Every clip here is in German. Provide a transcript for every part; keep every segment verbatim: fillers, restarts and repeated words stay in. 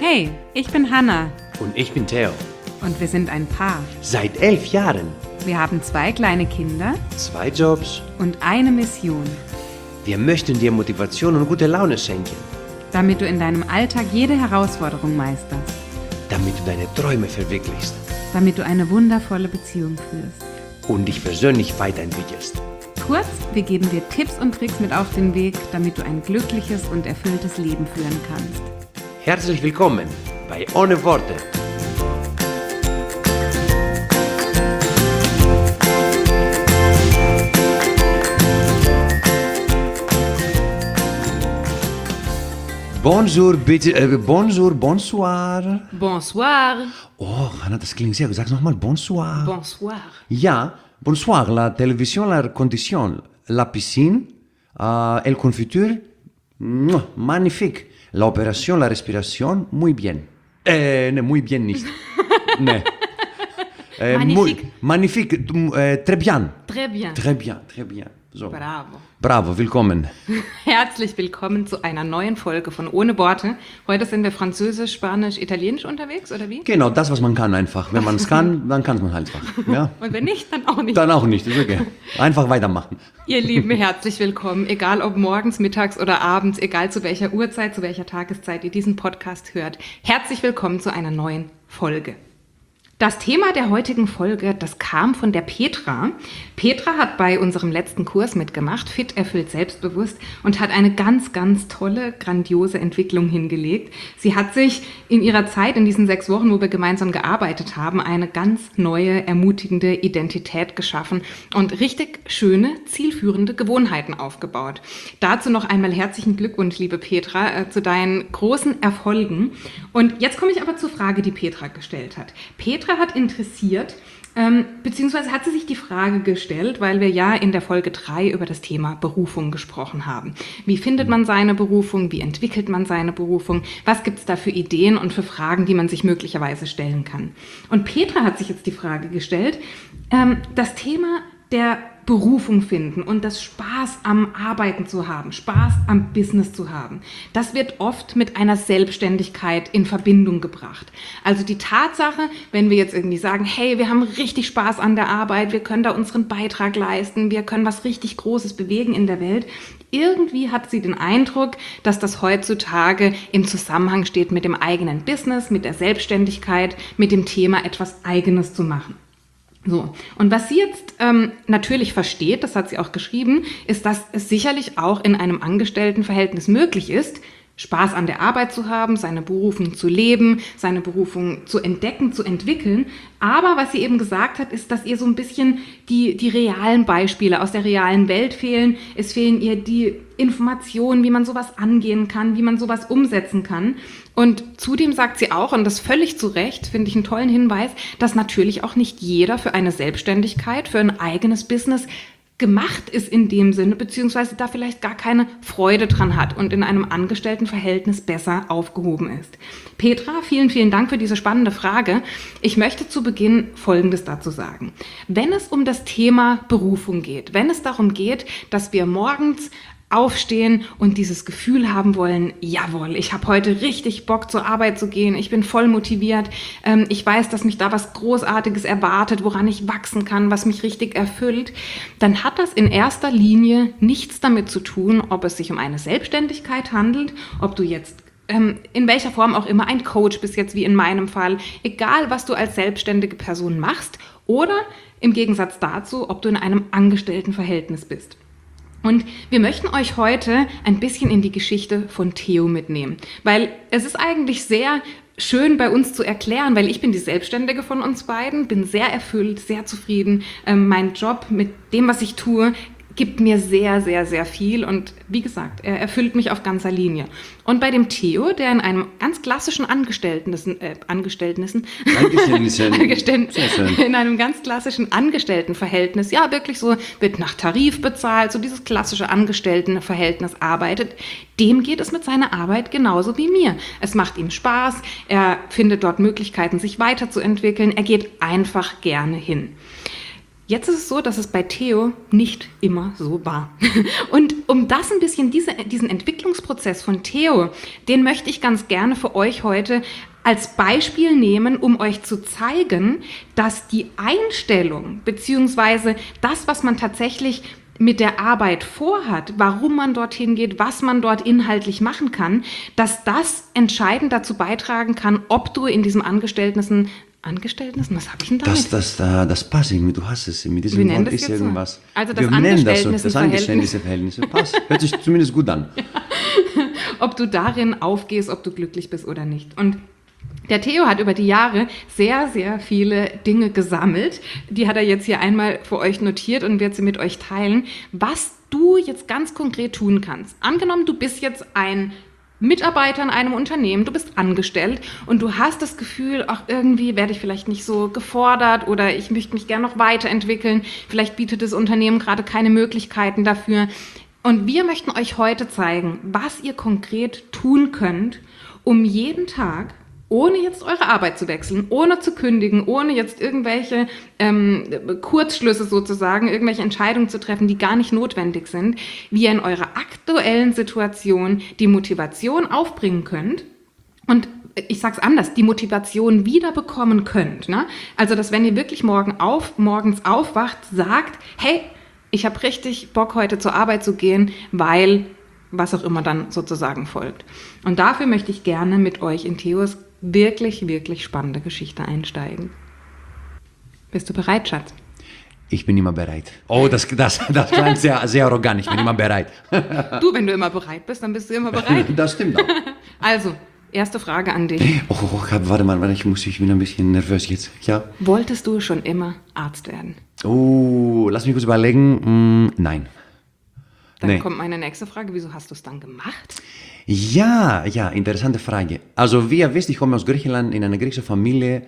Hey, ich bin Hannah. Und ich bin Theo. Und wir sind ein Paar. Seit elf Jahren. Wir haben zwei kleine Kinder. Zwei Jobs. Und eine Mission. Wir möchten dir Motivation und gute Laune schenken. Damit du in deinem Alltag jede Herausforderung meisterst. Damit du deine Träume verwirklichst. Damit du eine wundervolle Beziehung führst. Und dich persönlich weiterentwickelst. Kurz, wir geben dir Tipps und Tricks mit auf den Weg, damit du ein glückliches und erfülltes Leben führen kannst. Herzlich willkommen bei Ohne Worte. Bonjour, bitte, äh, bonjour, bonsoir. Bonsoir. Oh, Hannah, das klingt sehr gut. Sag's nochmal, bonsoir. Bonsoir. Ja, bonsoir, la télévision, la condition, la piscine, euh, el confiture, mm, magnifique. La opération, la respiration, muy bien. Äh, ne, muy bien nicht. ne. Äh, magnifique. Muy, magnifique, äh, très bien. Très bien. Très bien, très bien. So. Bravo. Bravo, willkommen. Herzlich willkommen zu einer neuen Folge von Ohne Worte. Heute sind wir Französisch, Spanisch, Italienisch unterwegs, oder wie? Genau, das, was man kann einfach. Wenn man es kann, dann kann es man halt einfach. Ja? Und wenn nicht, dann auch nicht. Dann auch nicht, ist okay. Einfach weitermachen. Ihr Lieben, herzlich willkommen. Egal ob morgens, mittags oder abends, egal zu welcher Uhrzeit, zu welcher Tageszeit ihr diesen Podcast hört. Herzlich willkommen zu einer neuen Folge. Das Thema der heutigen Folge, das kam von der Petra. Petra hat bei unserem letzten Kurs mitgemacht, Fit, erfüllt, selbstbewusst, und hat eine ganz, ganz tolle, grandiose Entwicklung hingelegt. Sie hat sich in ihrer Zeit, in diesen sechs Wochen, wo wir gemeinsam gearbeitet haben, eine ganz neue, ermutigende Identität geschaffen und richtig schöne, zielführende Gewohnheiten aufgebaut. Dazu noch einmal herzlichen Glückwunsch, liebe Petra, äh, zu deinen großen Erfolgen. Und jetzt komme ich aber zur Frage, die Petra gestellt hat. Petra hat interessiert, ähm, beziehungsweise hat sie sich die Frage gestellt, weil wir ja in der Folge drei über das Thema Berufung gesprochen haben. Wie findet man seine Berufung? Wie entwickelt man seine Berufung? Was gibt es da für Ideen und für Fragen, die man sich möglicherweise stellen kann? Und Petra hat sich jetzt die Frage gestellt, ähm, das Thema der Berufung finden und das Spaß am Arbeiten zu haben, Spaß am Business zu haben. Das wird oft mit einer Selbstständigkeit in Verbindung gebracht. Also die Tatsache, wenn wir jetzt irgendwie sagen, hey, wir haben richtig Spaß an der Arbeit, wir können da unseren Beitrag leisten, wir können was richtig Großes bewegen in der Welt. Irgendwie hat sie den Eindruck, dass das heutzutage im Zusammenhang steht mit dem eigenen Business, mit der Selbstständigkeit, mit dem Thema etwas Eigenes zu machen. So, und was sie jetzt ähm, natürlich versteht, das hat sie auch geschrieben, ist, dass es sicherlich auch in einem Angestelltenverhältnis möglich ist, Spaß an der Arbeit zu haben, seine Berufung zu leben, seine Berufung zu entdecken, zu entwickeln. Aber was sie eben gesagt hat, ist, dass ihr so ein bisschen die, die realen Beispiele aus der realen Welt fehlen. Es fehlen ihr die Informationen, wie man sowas angehen kann, wie man sowas umsetzen kann. Und zudem sagt sie auch, und das völlig zu Recht, finde ich einen tollen Hinweis, dass natürlich auch nicht jeder für eine Selbstständigkeit, für ein eigenes Business gemacht ist in dem Sinne, beziehungsweise da vielleicht gar keine Freude dran hat und in einem Angestelltenverhältnis besser aufgehoben ist. Petra, vielen, vielen Dank für diese spannende Frage. Ich möchte zu Beginn Folgendes dazu sagen. Wenn es um das Thema Berufung geht, wenn es darum geht, dass wir morgens aufstehen und dieses Gefühl haben wollen, jawohl, ich habe heute richtig Bock zur Arbeit zu gehen, ich bin voll motiviert, ähm, ich weiß, dass mich da was Großartiges erwartet, woran ich wachsen kann, was mich richtig erfüllt, dann hat das in erster Linie nichts damit zu tun, ob es sich um eine Selbstständigkeit handelt, ob du jetzt ähm, in welcher Form auch immer ein Coach bist, jetzt wie in meinem Fall, egal was du als selbstständige Person machst oder im Gegensatz dazu, ob du in einem Angestelltenverhältnis bist. Und wir möchten euch heute ein bisschen in die Geschichte von Theo mitnehmen, weil es ist eigentlich sehr schön bei uns zu erklären, weil ich bin die Selbstständige von uns beiden, bin sehr erfüllt, sehr zufrieden. Ähm, mein Job mit dem, was ich tue, gibt mir sehr, sehr, sehr viel und wie gesagt, er erfüllt mich auf ganzer Linie. Und bei dem Theo, der in einem ganz klassischen Angestellten, äh, Angestellten, in einem ganz klassischen Angestelltenverhältnis, ja wirklich so, wird nach Tarif bezahlt, so dieses klassische Angestelltenverhältnis arbeitet, dem geht es mit seiner Arbeit genauso wie mir. Es macht ihm Spaß, er findet dort Möglichkeiten, sich weiterzuentwickeln, er geht einfach gerne hin. Jetzt ist es so, dass es bei Theo nicht immer so war. Und um das ein bisschen, diese, diesen Entwicklungsprozess von Theo, den möchte ich ganz gerne für euch heute als Beispiel nehmen, um euch zu zeigen, dass die Einstellung beziehungsweise das, was man tatsächlich mit der Arbeit vorhat, warum man dorthin geht, was man dort inhaltlich machen kann, dass das entscheidend dazu beitragen kann, ob du in diesem Angestellten Angestellten, was habe ich denn damit? Das, das, das, das passt irgendwie, du hast es, mit diesem Wort ist irgendwas. So. Also das Wir nennen das so, das Angestelltenverhältnis. Angestelltenverhältnis, passt, hört sich zumindest gut an. Ob du darin aufgehst, ob du glücklich bist oder nicht. Und der Theo hat über die Jahre sehr, sehr viele Dinge gesammelt. Die hat er jetzt hier einmal für euch notiert und wird sie mit euch teilen, was du jetzt ganz konkret tun kannst. Angenommen, du bist jetzt ein Mitarbeiter in einem Unternehmen, du bist angestellt und du hast das Gefühl, ach, irgendwie werde ich vielleicht nicht so gefordert oder ich möchte mich gerne noch weiterentwickeln. Vielleicht bietet das Unternehmen gerade keine Möglichkeiten dafür. Und wir möchten euch heute zeigen, was ihr konkret tun könnt, um jeden Tag, ohne jetzt eure Arbeit zu wechseln, ohne zu kündigen, ohne jetzt irgendwelche ähm, Kurzschlüsse sozusagen, irgendwelche Entscheidungen zu treffen, die gar nicht notwendig sind, wie ihr in eurer aktuellen Situation die Motivation aufbringen könnt und ich sag's anders, die Motivation wiederbekommen könnt. Ne? Also, dass wenn ihr wirklich morgen auf, morgens aufwacht, sagt, hey, ich habe richtig Bock, heute zur Arbeit zu gehen, weil was auch immer dann sozusagen folgt. Und dafür möchte ich gerne mit euch in Theos wirklich, wirklich spannende Geschichte einsteigen. Bist du bereit, Schatz? Ich bin immer bereit. Oh, das, das, das klingt sehr, sehr arrogant. Ich bin immer bereit. Du, wenn du immer bereit bist, dann bist du immer bereit. Das stimmt auch. Also, erste Frage an dich. Oh, oh, warte mal, warte, ich, muss, ich bin ein bisschen nervös jetzt. Ja? Wolltest du schon immer Arzt werden? Oh, lass mich kurz überlegen. Mm, nein. Dann nee. kommt meine nächste Frage. Wieso hast du es dann gemacht? Ja, ja, interessante Frage. Also wie ihr wisst, ich komme aus Griechenland, in einer griechischen Familie.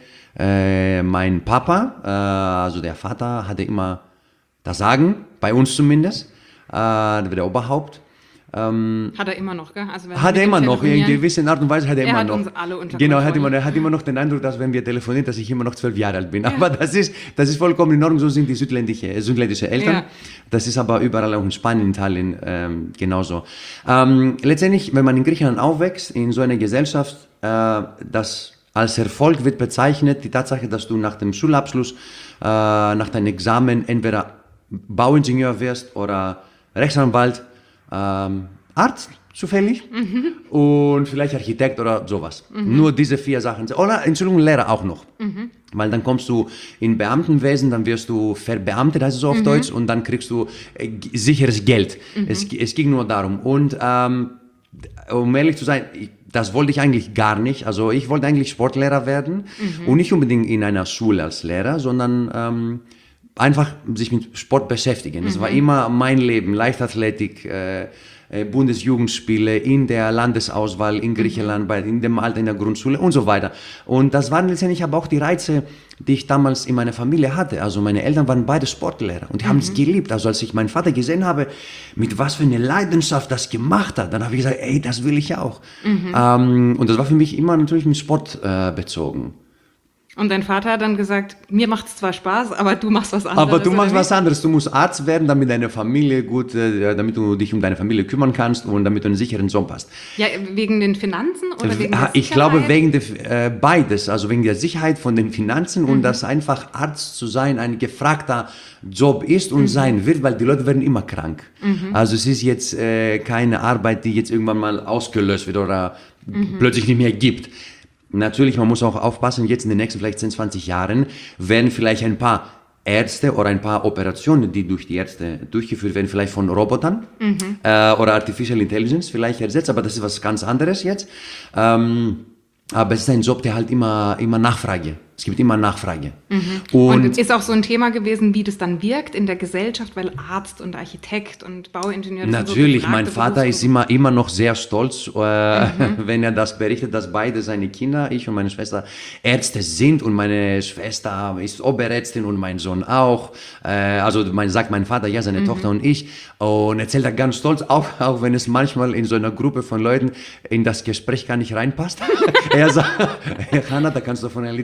Äh, mein Papa, äh, also der Vater, hatte immer das Sagen, bei uns zumindest, äh, der Oberhaupt. Ähm, hat er immer noch, gell? Also hat er immer noch, in gewisser Art und Weise hat er, er immer hat noch. Uns alle unter genau, er hat, Kontrolle. immer, er hat immer noch den Eindruck, dass wenn wir telefonieren, dass ich immer noch zwölf Jahre alt bin. Ja. Aber das ist, das ist vollkommen in Ordnung, so sind die südländische, südländische Eltern. Ja. Das ist aber überall, auch in Spanien, in Italien, ähm, genauso. Ähm, letztendlich, wenn man in Griechenland aufwächst, in so einer Gesellschaft, äh, das als Erfolg wird bezeichnet, die Tatsache, dass du nach dem Schulabschluss, äh, nach deinem Examen entweder Bauingenieur wirst oder Rechtsanwalt, ähm, Arzt, zufällig, mhm. und vielleicht Architekt oder sowas. Mhm. Nur diese vier Sachen. Oder, Entschuldigung, Lehrer auch noch. Mhm. Weil dann kommst du in Beamtenwesen, dann wirst du verbeamtet, heißt es so auf mhm. Deutsch, und dann kriegst du äh, sicheres Geld. Mhm. Es, es ging nur darum. Und ähm, um ehrlich zu sein, ich, das wollte ich eigentlich gar nicht. Also ich wollte eigentlich Sportlehrer werden mhm. und nicht unbedingt in einer Schule als Lehrer, sondern ähm, einfach sich mit Sport beschäftigen. Das mhm. war immer mein Leben, Leichtathletik, äh, Bundesjugendspiele, in der Landesauswahl in Griechenland, bei, in dem Alter in der Grundschule und so weiter. Und das waren letztendlich aber auch die Reize, die ich damals in meiner Familie hatte. Also meine Eltern waren beide Sportlehrer und die mhm. haben es geliebt. Also als ich meinen Vater gesehen habe, mit was für einer Leidenschaft das gemacht hat, dann habe ich gesagt, ey, das will ich auch. Mhm. Ähm, und das war für mich immer natürlich mit Sport äh, bezogen. Und dein Vater hat dann gesagt, mir macht es zwar Spaß, aber du machst was anderes. Aber du machst was anderes. Du musst Arzt werden, damit deine Familie gut, äh, damit du dich um deine Familie kümmern kannst und damit du einen sicheren Job hast. Ja, wegen den Finanzen oder wegen der Ich glaube, wegen der, äh, beides. Also wegen der Sicherheit von den Finanzen mhm. und dass einfach Arzt zu sein ein gefragter Job ist und mhm. sein wird, weil die Leute werden immer krank. Mhm. Also es ist jetzt äh, keine Arbeit, die jetzt irgendwann mal ausgelöst wird oder mhm. plötzlich nicht mehr gibt. Natürlich, man muss auch aufpassen, jetzt in den nächsten vielleicht zehn, zwanzig Jahren werden vielleicht ein paar Ärzte oder ein paar Operationen, die durch die Ärzte durchgeführt werden, vielleicht von Robotern mhm. äh, oder Artificial Intelligence vielleicht ersetzt, aber das ist was ganz anderes jetzt. Ähm, aber es ist ein Job, der halt immer, immer Nachfrage. Es gibt immer Nachfrage. Mhm. Und, und ist auch so ein Thema gewesen, wie das dann wirkt in der Gesellschaft, weil Arzt und Architekt und Bauingenieur... Natürlich, so mein Vater ist immer, immer noch sehr stolz, äh, mhm. wenn er das berichtet, dass beide seine Kinder, ich und meine Schwester, Ärzte sind und meine Schwester ist Oberärztin und mein Sohn auch. Äh, also mein, sagt mein Vater, ja, seine mhm. Tochter und ich. Und erzählt er ganz stolz, auch, auch wenn es manchmal in so einer Gruppe von Leuten in das Gespräch gar nicht reinpasst. Er sagt, Hanna, da kannst du von ein Lied singen. Ja.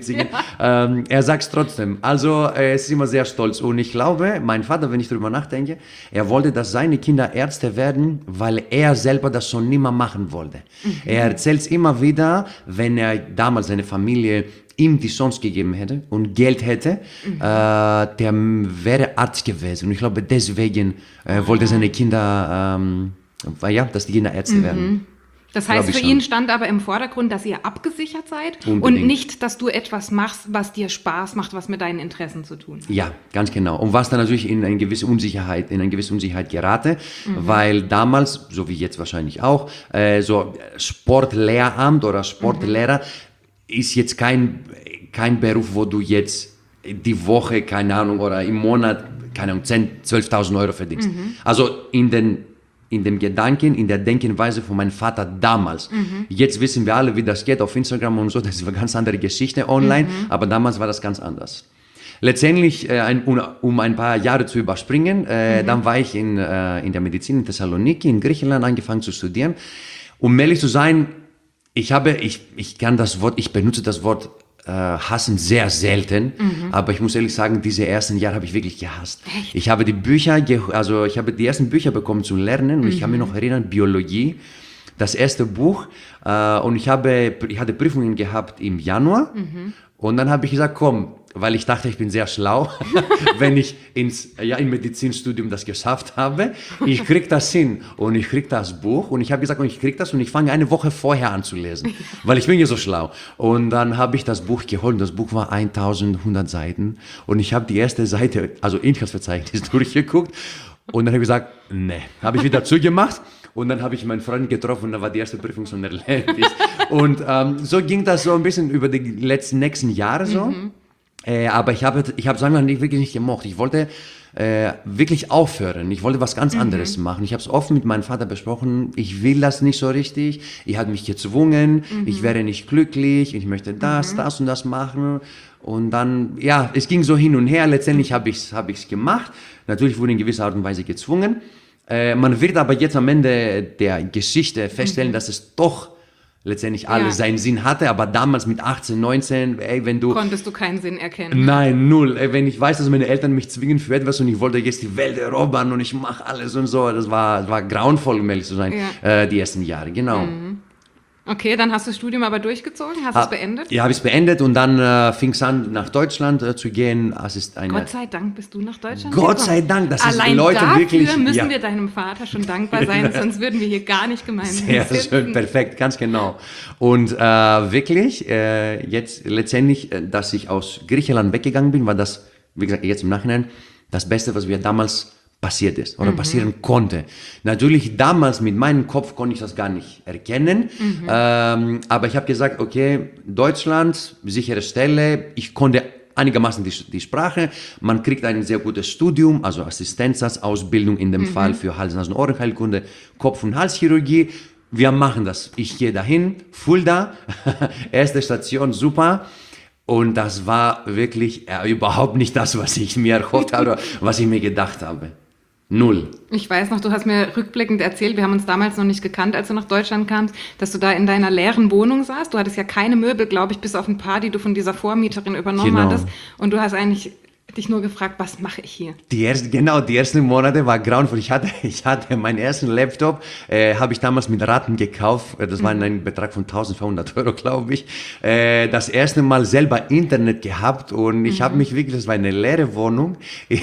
ähm, er sagt es trotzdem. Also er ist immer sehr stolz. Und ich glaube, mein Vater, wenn ich darüber nachdenke, er wollte, dass seine Kinder Ärzte werden, weil er selber das schon nimmer machen wollte. Mhm. Er erzählt es immer wieder, wenn er damals seine Familie ihm die Chance gegeben hätte und Geld hätte, mhm. äh, der wäre Arzt gewesen. Und ich glaube, deswegen äh, wollte oh. seine Kinder, ähm, ja, dass die Kinder Ärzte mhm. werden. Das heißt, für ihn stand aber im Vordergrund, dass ihr abgesichert seid Unbedingt. Und nicht, dass du etwas machst, was dir Spaß macht, was mit deinen Interessen zu tun hat. Ja, ganz genau. Und was dann natürlich in eine gewisse Unsicherheit, in eine gewisse Unsicherheit gerate, mhm. weil damals, so wie jetzt wahrscheinlich auch, äh, so Sportlehramt oder Sportlehrer mhm. ist jetzt kein, kein Beruf, wo du jetzt die Woche, keine Ahnung, oder im Monat, keine Ahnung, zehntausend, zwölftausend Euro verdienst. Mhm. Also in den in dem Gedanken, in der Denkenweise von meinem Vater damals. Mhm. Jetzt wissen wir alle, wie das geht auf Instagram und so, das ist eine ganz andere Geschichte online, mhm. aber damals war das ganz anders. Letztendlich, äh, ein, um ein paar Jahre zu überspringen, äh, mhm. dann war ich in, äh, in der Medizin in Thessaloniki, in Griechenland, angefangen zu studieren. Um ehrlich zu sein, ich habe, ich, ich kann das Wort, ich benutze das Wort äh, hassen sehr selten, mhm. aber ich muss ehrlich sagen, diese ersten Jahre habe ich wirklich gehasst. Echt? Ich habe die Bücher, also ich habe die ersten Bücher bekommen zu lernen und mhm. ich kann mich noch erinnern, Biologie, das erste Buch äh, und ich habe, ich hatte Prüfungen gehabt im Januar mhm. und dann habe ich gesagt, komm, weil ich dachte, ich bin sehr schlau, wenn ich ins ja, im Medizinstudium das geschafft habe. Ich krieg das hin und ich krieg das Buch und ich habe gesagt, ich krieg das und ich fange eine Woche vorher an zu lesen, weil ich bin ja so schlau. Und dann habe ich das Buch geholt und das Buch war eintausendeinhundert Seiten und ich habe die erste Seite, also Inhaltsverzeichnis, durchgeguckt und dann habe ich gesagt, nee, habe ich wieder zugemacht. Und dann habe ich meinen Freund getroffen und da war die erste Prüfung schon erledigt. Und ähm, so ging das so ein bisschen über die letzten nächsten Jahre so. Mhm. Äh, aber ich habe ich habe es einfach nicht, wirklich nicht gemocht. Ich wollte äh, wirklich aufhören. Ich wollte was ganz mhm. anderes machen. Ich habe es offen mit meinem Vater besprochen. Ich will das nicht so richtig. Ich habe mich gezwungen. Mhm. Ich wäre nicht glücklich. Ich möchte das, mhm. das und das machen. Und dann, ja, es ging so hin und her. Letztendlich habe ich es hab ich's gemacht. Natürlich wurde in gewisser Art und Weise gezwungen. Äh, man wird aber jetzt am Ende der Geschichte feststellen, mhm. dass es doch letztendlich alles ja. seinen Sinn hatte, aber damals mit achtzehn, neunzehn, ey, wenn du... Konntest du keinen Sinn erkennen? Nein, null. Ey, wenn ich weiß, dass meine Eltern mich zwingen für etwas und ich wollte jetzt die Welt erobern und ich mache alles und so, das war, das war grauenvoll, um ehrlich zu sein, ja. äh, die ersten Jahre, genau. Mhm. Okay, dann hast du das Studium aber durchgezogen, hast du es beendet? Ja, habe ich es beendet und dann äh, fing es an, nach Deutschland äh, zu gehen. Es ist eine Gott sei Dank bist du nach Deutschland Gott gekommen. sei Dank, das Allein ist Leute dafür wirklich... müssen ja. wir deinem Vater schon dankbar sein, sonst würden wir hier gar nicht gemeinsam Sehr sitzen. schön, perfekt, ganz genau. Und äh, wirklich, äh, jetzt letztendlich, äh, dass ich aus Griechenland weggegangen bin, war das, wie gesagt, jetzt im Nachhinein, das Beste, was wir damals passiert ist oder mhm. passieren konnte. Natürlich damals mit meinem Kopf konnte ich das gar nicht erkennen, mhm. ähm, aber ich habe gesagt, okay, Deutschland, sichere Stelle, ich konnte einigermaßen die, die Sprache, man kriegt ein sehr gutes Studium, also Assistenzausbildung in dem mhm. Fall für Hals-, Nasen-, Ohrenheilkunde, Kopf- und Halschirurgie. Wir machen das. Ich gehe dahin, Fulda, erste Station, super. Und das war wirklich äh, überhaupt nicht das, was ich mir erhofft habe, was ich mir gedacht habe. Null. Ich weiß noch, du hast mir rückblickend erzählt, wir haben uns damals noch nicht gekannt, als du nach Deutschland kamst, dass du da in deiner leeren Wohnung saßt. Du hattest ja keine Möbel, glaube ich, bis auf ein paar, die du von dieser Vormieterin übernommen genau. hattest. Und du hast eigentlich dich nur gefragt, was mache ich hier? Die erste, genau, die ersten Monate war grauenvoll. Ich hatte, ich hatte meinen ersten Laptop, äh, habe ich damals mit Raten gekauft. Das war mhm. ein Betrag von eintausendvierhundert Euro, glaube ich. Äh, das erste Mal selber Internet gehabt und ich mhm. habe mich wirklich, das war eine leere Wohnung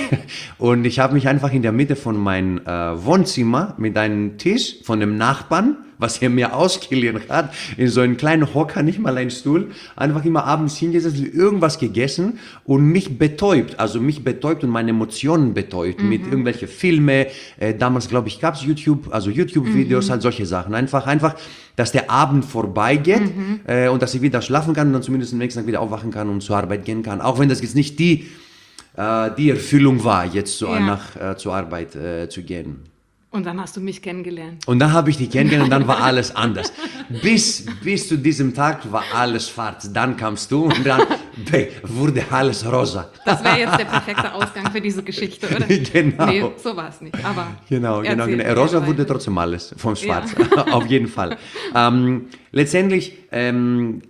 und ich habe mich einfach in der Mitte von meinem äh, Wohnzimmer mit einem Tisch von dem Nachbarn, was er mir ausgeliehen hat, in so einen kleinen Hocker, nicht mal einen Stuhl, einfach immer abends hingesetzt, irgendwas gegessen und mich betäubt, also mich betäubt und meine Emotionen betäubt mhm. mit irgendwelchen Filmen. Äh, damals, glaube ich, gab es YouTube, also YouTube-Videos, mhm. halt solche Sachen. Einfach, einfach, dass der Abend vorbeigeht mhm. äh, und dass ich wieder schlafen kann und dann zumindest am nächsten Tag wieder aufwachen kann und zur Arbeit gehen kann. Auch wenn das jetzt nicht die, äh, die Erfüllung war, jetzt so ja. nach, äh, zur Arbeit äh, zu gehen. Und dann hast du mich kennengelernt. Und dann habe ich dich kennengelernt und dann war alles anders. Bis, bis zu diesem Tag war alles schwarz. Dann kamst du und dann wurde alles rosa. Das wäre jetzt der perfekte Ausgang für diese Geschichte, oder? Genau. Nee, so war es nicht. Aber genau, genau, genau. Rosa wurde trotzdem alles vom Schwarz. Ja. Auf jeden Fall. Ähm, letztendlich, ähm,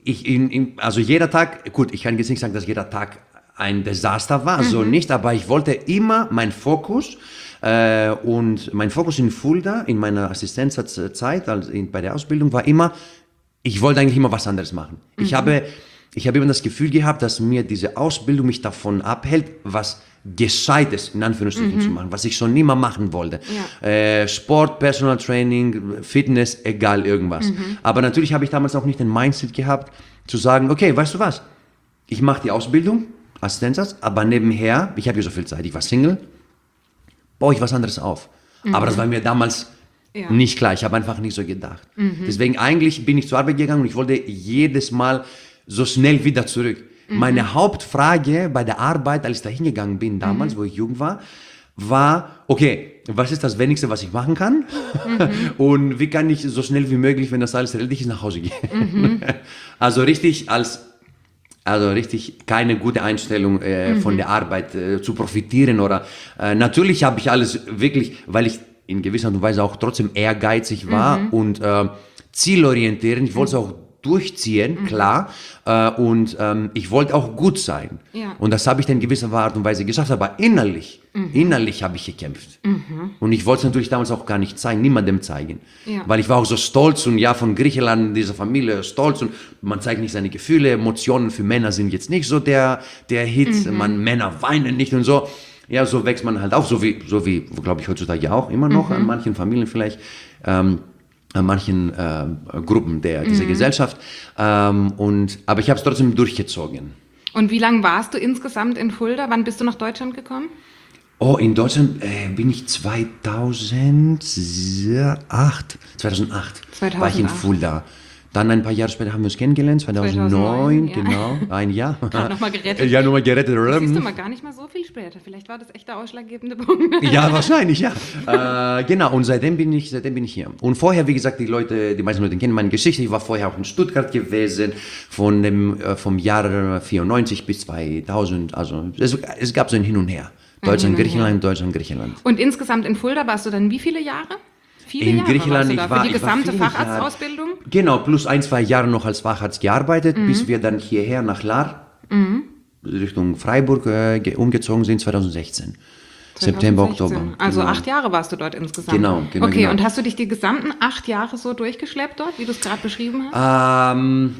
ich, in, in, also jeder Tag, gut, ich kann jetzt nicht sagen, dass jeder Tag ein Desaster war, mhm. so nicht, aber ich wollte immer meinen Fokus äh, und mein Fokus in Fulda, in meiner Assistenzzeit, also in, bei der Ausbildung, war immer, ich wollte eigentlich immer was anderes machen. Mhm. Ich habe, ich habe immer das Gefühl gehabt, dass mir diese Ausbildung mich davon abhält, was Gescheites, in Anführungsstrichen, mhm. zu machen, was ich schon immer machen wollte. Ja. Äh, Sport, Personal Training, Fitness, egal irgendwas. Mhm. Aber natürlich habe ich damals auch nicht den Mindset gehabt, zu sagen, okay, weißt du was, ich mache die Ausbildung, Assistenzarzt, aber nebenher, ich habe ja so viel Zeit, ich war Single, baue ich was anderes auf. Mhm. Aber das war mir damals ja. nicht klar, ich habe einfach nicht so gedacht. Mhm. Deswegen eigentlich bin ich zur Arbeit gegangen und ich wollte jedes Mal so schnell wieder zurück. Mhm. Meine Hauptfrage bei der Arbeit, als ich da hingegangen bin, damals, mhm. wo ich jung war, war, okay, was ist das Wenigste, was ich machen kann? Mhm. Und wie kann ich so schnell wie möglich, wenn das alles erledigt ist, nach Hause gehen? Mhm. Also richtig als, also richtig keine gute Einstellung äh, mhm. von der Arbeit äh, zu profitieren oder, äh, natürlich habe ich alles wirklich, weil ich in gewisser Art und Weise auch trotzdem ehrgeizig war mhm. und äh, zielorientierend, ich wollte es auch durchziehen, mhm. klar, äh, und ähm, ich wollte auch gut sein. Ja. Und das habe ich dann in gewisser Art und Weise geschafft, aber innerlich, mhm. innerlich habe ich gekämpft. Mhm. Und ich wollte es natürlich damals auch gar nicht zeigen, niemandem zeigen. Ja. Weil ich war auch so stolz und ja, von Griechenland, dieser Familie, stolz und man zeigt nicht seine Gefühle, Emotionen für Männer sind jetzt nicht so der, der Hit, mhm. man, Männer weinen nicht und so. Ja, so wächst man halt auf, so wie, so wie glaube ich, heutzutage auch immer noch, mhm. an manchen Familien vielleicht, ähm, an manchen äh, Gruppen der, dieser mhm. Gesellschaft. Ähm, und, aber ich habe es trotzdem durchgezogen. Und wie lange warst du insgesamt in Fulda? Wann bist du nach Deutschland gekommen? Oh, in Deutschland äh, bin ich zweitausendacht, zweitausendacht, zweitausendacht war ich in Fulda. Dann ein paar Jahre später haben wir uns kennengelernt, zweitausendneun, ja. Genau, ein Jahr. Nochmal gerettet. Ja, nochmal gerettet. Das siehst du mal gar nicht mal so viel später. Vielleicht war das echt der ausschlaggebende Punkt. Ja, wahrscheinlich, ja. äh, genau, und seitdem bin, ich, seitdem bin ich hier. Und vorher, wie gesagt, die Leute, die meisten Leute kennen meine Geschichte. Ich war vorher auch in Stuttgart gewesen, von dem, äh, vom Jahr vierundneunzig bis zweitausend. Also es, es gab so ein Hin und Her. Deutschland, Griechenland, Deutschland, Griechenland. Und insgesamt in Fulda warst du dann wie viele Jahre? Viele in Jahre Griechenland, ich war, für die gesamte ich war Facharztausbildung? Jahre, genau, plus ein, zwei Jahre noch als Facharzt gearbeitet, mhm. bis wir dann hierher nach Lahr, mhm. Richtung Freiburg äh, umgezogen sind, zweitausendsechzehn. September, Oktober. Also genau. acht Jahre warst du dort insgesamt. Genau, genau. Okay, genau. Und hast du dich die gesamten acht Jahre so durchgeschleppt dort, wie du es gerade beschrieben hast? Ähm,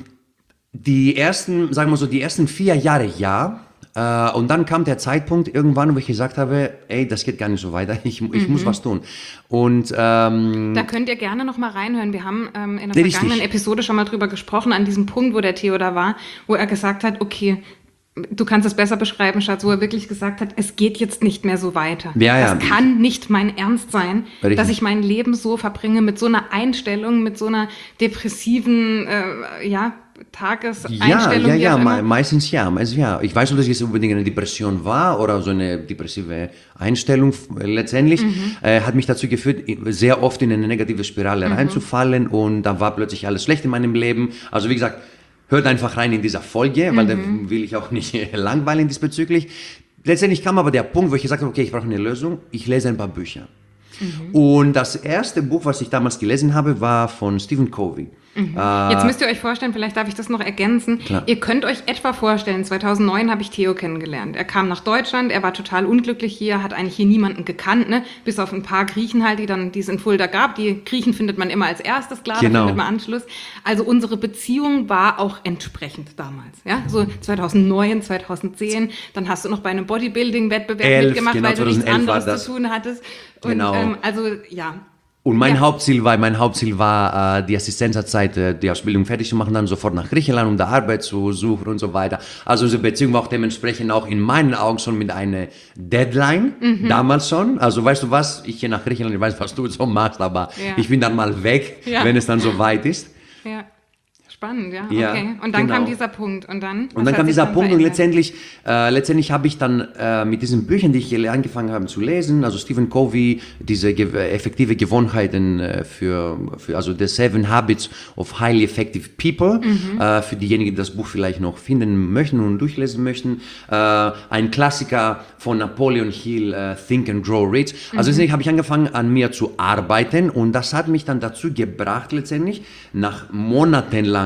die ersten, sagen wir so, die ersten vier Jahre ja. Uh, und dann kam der Zeitpunkt irgendwann, wo ich gesagt habe, ey, das geht gar nicht so weiter, ich, ich mhm. muss was tun. Und ähm, da könnt ihr gerne noch mal reinhören. Wir haben ähm, in der vergangenen richtig. Episode schon mal drüber gesprochen, an diesem Punkt, wo der Theo da war, wo er gesagt hat, okay, du kannst es besser beschreiben, Schatz, wo er wirklich gesagt hat, es geht jetzt nicht mehr so weiter. Ja, ja. Das kann nicht mein Ernst sein, richtig. Dass ich mein Leben so verbringe mit so einer Einstellung, mit so einer depressiven, äh, ja, Tageseinstellung. Ja, ja, ja, me- meistens ja, meistens ja. Ich weiß nicht, dass es unbedingt eine Depression war oder so eine depressive Einstellung letztendlich. Mhm. Äh, hat mich dazu geführt, sehr oft in eine negative Spirale mhm. reinzufallen und dann war plötzlich alles schlecht in meinem Leben. Also wie gesagt, hört einfach rein in dieser Folge, weil mhm. da will ich auch nicht langweilen diesbezüglich. Letztendlich kam aber der Punkt, wo ich gesagt habe, okay, ich brauche eine Lösung, ich lese ein paar Bücher. Mhm. Und das erste Buch, was ich damals gelesen habe, war von Stephen Covey. Mhm. Äh, Jetzt müsst ihr euch vorstellen, vielleicht darf ich das noch ergänzen. Klar. Ihr könnt euch etwa vorstellen, zweitausendneun habe ich Theo kennengelernt. Er kam nach Deutschland, er war total unglücklich hier, hat eigentlich hier niemanden gekannt, ne? Bis auf ein paar Griechen halt, die dann, die es in Fulda gab. Die Griechen findet man immer als erstes, klar, genau. Da findet man Anschluss. Also unsere Beziehung war auch entsprechend damals. Ja? So zweitausendneun, zweitausendzehn, dann hast du noch bei einem Bodybuilding-Wettbewerb mitgemacht, genau, weil du nichts anderes zu tun hattest. Und, genau. ähm, also ja. Und mein ja. Hauptziel war, mein Hauptziel war, äh, die Assistenzzeit, äh, die Ausbildung fertig zu machen, dann sofort nach Griechenland, um da Arbeit zu suchen und so weiter. Also unsere Beziehung war auch dementsprechend auch in meinen Augen schon mit einer Deadline, mhm. damals schon. Also weißt du was, ich gehe nach Griechenland, ich weiß, was du so machst, aber ja. ich bin dann mal weg, ja. wenn es dann so weit ist. Ja. Spannend, ja, ja, okay. Und dann genau. kam dieser Punkt und dann? Und dann kam dieser dann Punkt verändert? Und letztendlich, äh, letztendlich habe ich dann äh, mit diesen Büchern, die ich angefangen habe zu lesen, also Stephen Covey, diese ge- effektive Gewohnheiten äh, für, für, also The Seven Habits of Highly Effective People, mhm. äh, für diejenigen, die das Buch vielleicht noch finden möchten und durchlesen möchten. Äh, ein Klassiker von Napoleon Hill, äh, Think and Grow Rich. Also mhm. deswegen habe ich angefangen, an mir zu arbeiten und das hat mich dann dazu gebracht, letztendlich, nach monatelang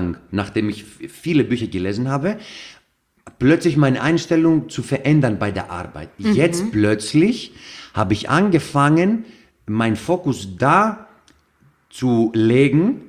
lang, nachdem ich viele Bücher gelesen habe, plötzlich meine Einstellung zu verändern bei der Arbeit. Mhm. Jetzt plötzlich habe ich angefangen, meinen Fokus da zu legen,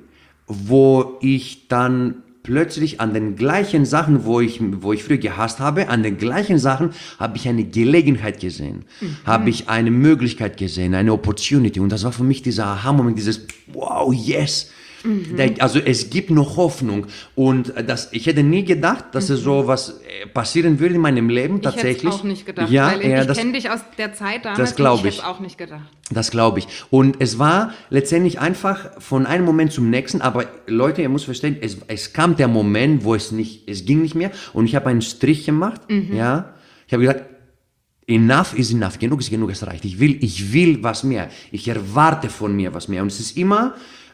wo ich dann plötzlich an den gleichen Sachen, wo ich, wo ich früher gehasst habe, an den gleichen Sachen habe ich eine Gelegenheit gesehen, mhm. habe ich eine Möglichkeit gesehen, eine Opportunity. Und das war für mich dieser Aha-Moment, dieses wow, yes. Mhm. Also es gibt noch Hoffnung und das, ich hätte nie gedacht, dass mhm. es so was passieren würde in meinem Leben tatsächlich. Ich hätte es auch nicht gedacht, ja, weil ja, ich kenne dich aus der Zeit damals und ich hätte es auch nicht gedacht. Das glaube ich. Und es war letztendlich einfach von einem Moment zum nächsten, aber Leute, ihr müsst verstehen, es, es kam der Moment, wo es nicht, es ging nicht mehr und ich habe einen Strich gemacht, mhm. ja. Ich habe gesagt, enough is enough, genug ist genug, es reicht. Ich will, ich will was mehr. Ich erwarte von mir was mehr und es ist immer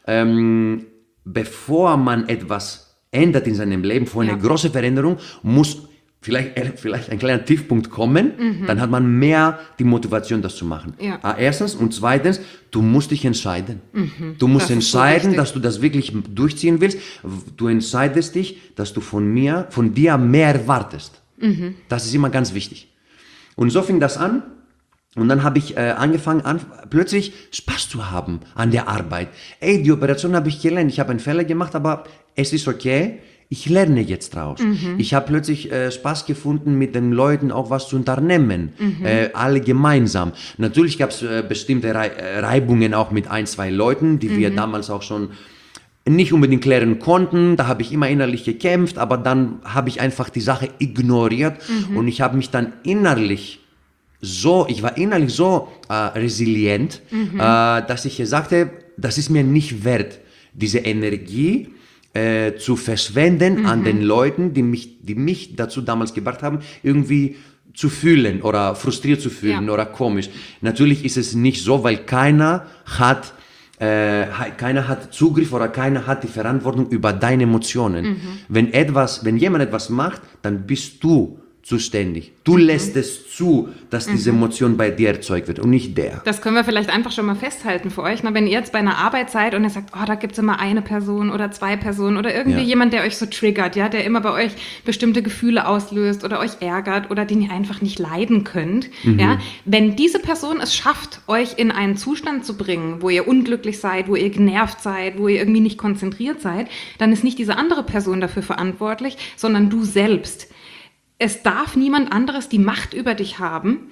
Ähm, bevor man etwas ändert in seinem Leben, vor eine ja. große Veränderung, muss vielleicht, vielleicht ein kleiner Tiefpunkt kommen, mhm. dann hat man mehr die Motivation, das zu machen. Ja. Erstens und zweitens, du musst dich entscheiden. Mhm. Du musst das entscheiden, so dass du das wirklich durchziehen willst. Du entscheidest dich, dass du von mir, von dir mehr erwartest. Mhm. Das ist immer ganz wichtig. Und so fing das an. Und dann habe ich äh, angefangen, an, plötzlich Spaß zu haben an der Arbeit. Ey, die Operation habe ich gelernt. Ich habe einen Fehler gemacht, aber es ist okay. Ich lerne jetzt draus. Mhm. Ich habe plötzlich äh, Spaß gefunden, mit den Leuten auch was zu unternehmen. Mhm. Äh, alle gemeinsam. Natürlich gab es äh, bestimmte Rei- Reibungen auch mit ein, zwei Leuten, die mhm. wir damals auch schon nicht unbedingt klären konnten. Da habe ich immer innerlich gekämpft, aber dann habe ich einfach die Sache ignoriert mhm. und ich habe mich dann innerlich so, ich war innerlich so äh, resilient, mhm. äh, dass ich sagte, das ist mir nicht wert, diese Energie äh, zu verschwenden mhm. an den Leuten, die mich, die mich dazu damals gebracht haben, irgendwie zu fühlen oder frustriert zu fühlen ja. oder komisch. Natürlich ist es nicht so, weil keiner hat, äh, keiner hat Zugriff oder keiner hat die Verantwortung über deine Emotionen. Mhm. Wenn etwas, wenn jemand etwas macht, dann bist du zuständig. Du lässt es zu, dass diese Emotion bei dir erzeugt wird und nicht der. Das können wir vielleicht einfach schon mal festhalten für euch. Na, wenn ihr jetzt bei einer Arbeit seid und ihr sagt, oh, da gibt es immer eine Person oder zwei Personen oder irgendwie ja. jemand, der euch so triggert, ja, der immer bei euch bestimmte Gefühle auslöst oder euch ärgert oder den ihr einfach nicht leiden könnt. Mhm. Ja, wenn diese Person es schafft, euch in einen Zustand zu bringen, wo ihr unglücklich seid, wo ihr genervt seid, wo ihr irgendwie nicht konzentriert seid, dann ist nicht diese andere Person dafür verantwortlich, sondern du selbst. Es darf niemand anderes die Macht über dich haben,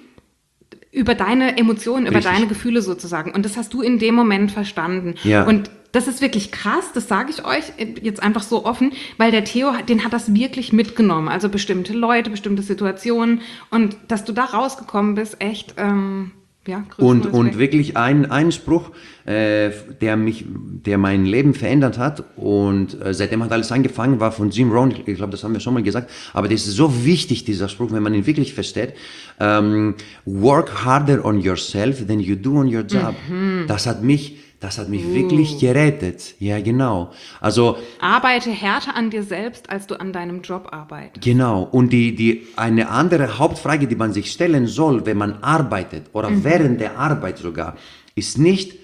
über deine Emotionen, über Richtig. Deine Gefühle sozusagen. Und das hast du in dem Moment verstanden. Ja. Und das ist wirklich krass, das sage ich euch jetzt einfach so offen, weil der Theo, den hat das wirklich mitgenommen. Also bestimmte Leute, bestimmte Situationen. Und dass du da rausgekommen bist, echt... Ähm, Ja, und, und wirklich ein, ein Spruch, äh, der mich, der mein Leben verändert hat und äh, seitdem hat alles angefangen, war von Jim Rohn, ich, ich glaube, das haben wir schon mal gesagt, aber das ist so wichtig, dieser Spruch, wenn man ihn wirklich versteht. Ähm, work harder on yourself than you do on your job. Mhm. Das hat mich Das hat mich uh. wirklich gerettet. Ja, genau. Also arbeite härter an dir selbst, als du an deinem Job arbeitest. Genau. Und die, die, eine andere Hauptfrage, die man sich stellen soll, wenn man arbeitet oder mhm. während der Arbeit sogar, ist nicht,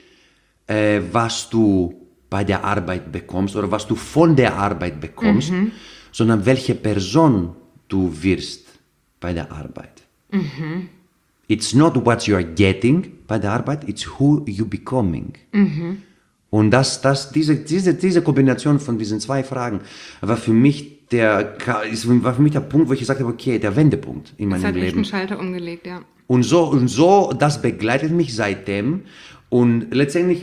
äh, was du bei der Arbeit bekommst oder was du von der Arbeit bekommst, mhm. sondern welche Person du wirst bei der Arbeit. Mhm. It's not what you are getting bei der Arbeit, it's who you becoming. Mhm. Und das, das, diese, diese, diese Kombination von diesen zwei Fragen war für mich der, war für mich der Punkt, wo ich gesagt habe, okay, der Wendepunkt in meinem Leben. Es hat echt einen Schalter umgelegt, ja. Und so, und so, das begleitet mich seitdem. Und letztendlich,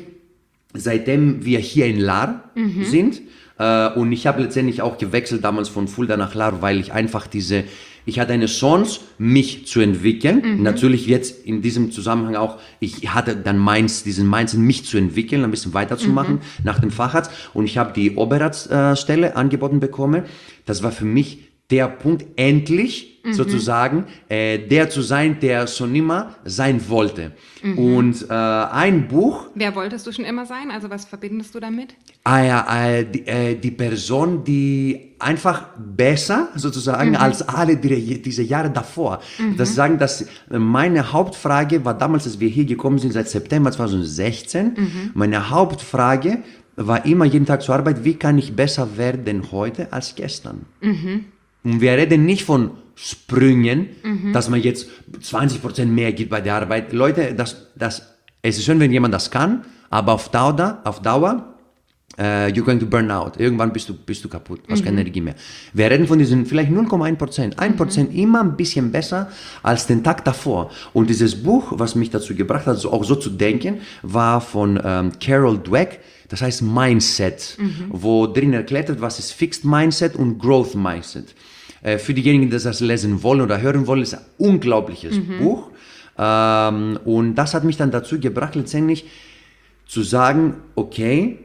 seitdem wir hier in Lahr mhm. sind, äh, und ich habe letztendlich auch gewechselt damals von Fulda nach Lahr, weil ich einfach diese, ich hatte eine Chance, mich zu entwickeln. Mhm. Natürlich jetzt in diesem Zusammenhang auch, ich hatte dann meins, diesen Mindset, mich zu entwickeln, ein bisschen weiterzumachen mhm. nach dem Facharzt. Und ich habe die Oberarztstelle äh, angeboten bekommen. Das war für mich der Punkt, endlich mhm. sozusagen äh, der zu sein, der schon immer sein wollte. Mhm. Und äh, ein Buch... Wer wolltest du schon immer sein? Also was verbindest du damit? Ah ja, äh, die, äh, die Person, die einfach besser sozusagen mhm. als alle die, diese Jahre davor. Mhm. Das sagen, dass meine Hauptfrage war damals, als wir hier gekommen sind, seit September zwanzig sechzehn, mhm. meine Hauptfrage war immer jeden Tag zur Arbeit, wie kann ich besser werden heute als gestern? Mhm. Und wir reden nicht von Sprüngen, mhm. dass man jetzt zwanzig Prozent mehr gibt bei der Arbeit. Leute, das, das, es ist schön, wenn jemand das kann, aber auf Dauer, auf Dauer Uh, you're going to burn out. Irgendwann bist du, bist du kaputt, hast mhm. keine Energie mehr. Wir reden von diesen vielleicht null Komma eins Prozent. ein Prozent mhm. immer ein bisschen besser als den Tag davor. Und dieses Buch, was mich dazu gebracht hat, so, auch so zu denken, war von ähm, Carol Dweck. Das heißt Mindset, mhm. wo drin erklärt wird, was ist Fixed Mindset und Growth Mindset. Äh, für diejenigen, die das lesen wollen oder hören wollen, ist ein unglaubliches mhm. Buch. Ähm, und das hat mich dann dazu gebracht, letztendlich zu sagen, okay,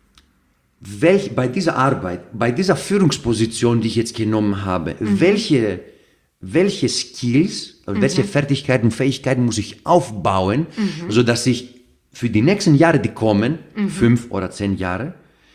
Welch, bei dieser Arbeit, bei dieser Führungsposition, die ich jetzt genommen habe, mhm. welche, welche Skills, mhm. welche Fertigkeiten, Fähigkeiten muss ich aufbauen, mhm. sodass ich für die nächsten Jahre, die kommen, mhm. fünf oder zehn Jahre,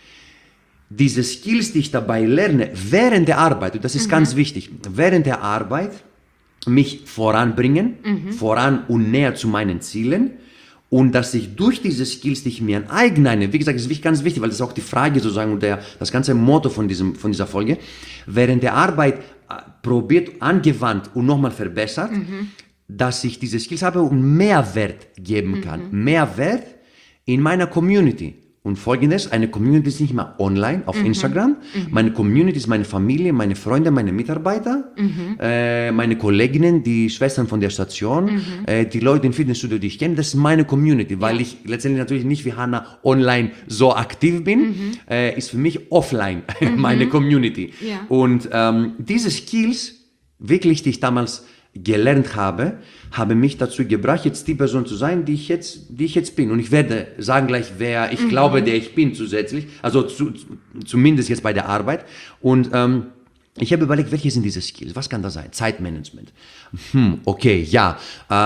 diese Skills, die ich dabei lerne, während der Arbeit, und das ist mhm. ganz wichtig, während der Arbeit mich voranbringen, mhm. voran und näher zu meinen Zielen. Und dass ich durch diese Skills, die ich mir aneigne, wie gesagt, das ist ganz wichtig, weil das ist auch die Frage sozusagen und der, das ganze Motto von, diesem, von dieser Folge, während der Arbeit probiert, angewandt und nochmal verbessert, mhm. dass ich diese Skills habe und Mehrwert geben kann. Mhm. Mehrwert in meiner Community. Und folgendes, eine Community ist nicht mehr online auf mhm. Instagram. Mhm. Meine Community ist meine Familie, meine Freunde, meine Mitarbeiter, mhm. äh, meine Kolleginnen, die Schwestern von der Station, mhm. äh, die Leute im Fitnessstudio, die ich kenne. Das ist meine Community, weil ja. ich letztendlich natürlich nicht wie Hannah online so aktiv bin, mhm. äh, ist für mich offline mhm. meine Community. Ja. Und ähm, diese Skills, wirklich, die ich damals gelernt habe, habe mich dazu gebracht, jetzt die Person zu sein, die ich jetzt, die ich jetzt bin. Und ich werde sagen gleich, wer ich mhm. glaube, der ich bin zusätzlich, also zu, zumindest jetzt bei der Arbeit. Und ähm, ich habe überlegt, welche sind diese Skills? Was kann das sein? Zeitmanagement. Hm, okay, ja.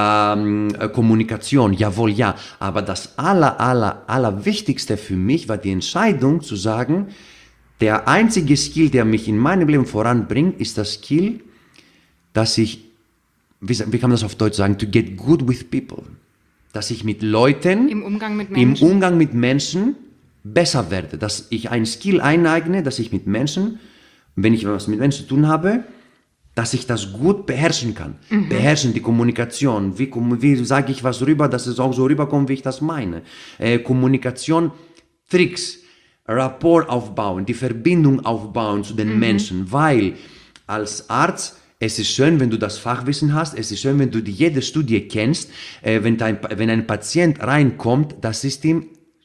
Ähm, Kommunikation, jawohl, ja. Aber das aller, aller, aller Wichtigste für mich war die Entscheidung zu sagen, der einzige Skill, der mich in meinem Leben voranbringt, ist das Skill, dass ich Wie, wie kann man das auf Deutsch sagen? To get good with people. Dass ich mit Leuten, im Umgang mit Menschen, im Umgang mit Menschen besser werde. Dass ich ein Skill eineigne, dass ich mit Menschen, wenn ich was mit Menschen zu tun habe, dass ich das gut beherrschen kann. Mhm. Beherrschen, die Kommunikation. Wie, wie sage ich was rüber, dass es auch so rüberkommt, wie ich das meine. Äh, Kommunikation, Tricks, Rapport aufbauen, die Verbindung aufbauen zu den mhm. Menschen. Weil als Arzt, es ist schön, wenn du das Fachwissen hast. Es ist schön, wenn du die, jede Studie kennst. Äh, wenn, dein, wenn ein Patient reinkommt, das ist ihm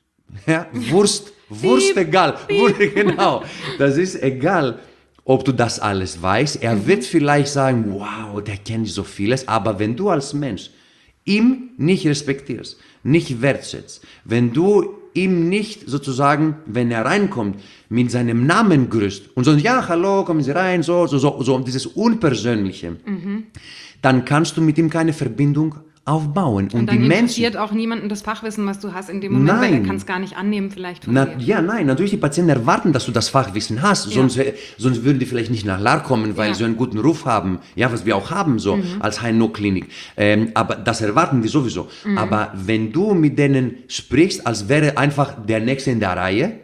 ja, Wurst, Wurst egal. Wurst, genau. Das ist egal, ob du das alles weißt. Er mhm. wird vielleicht sagen, wow, der kennt so vieles. Aber wenn du als Mensch ihm nicht respektierst, nicht wertschätzt, wenn du ihm nicht sozusagen, wenn er reinkommt, mit seinem Namen grüßt und so, ja, hallo, kommen Sie rein, so, so, so, so dieses Unpersönliche, mhm. dann kannst du mit ihm keine Verbindung aufbauen. Und, und dann die interessiert Menschen, auch niemanden das Fachwissen, was du hast in dem Moment, nein. weil er kann es gar nicht annehmen vielleicht von Na, dir. Ja, nein, natürlich die Patienten erwarten, dass du das Fachwissen hast, ja. sonst, sonst würden die vielleicht nicht nach L A R kommen, weil ja. sie einen guten Ruf haben, ja, was wir auch haben, so, mhm. als H N O-Klinik. Ähm, aber das erwarten die sowieso. Mhm. Aber wenn du mit denen sprichst, als wäre einfach der Nächste in der Reihe,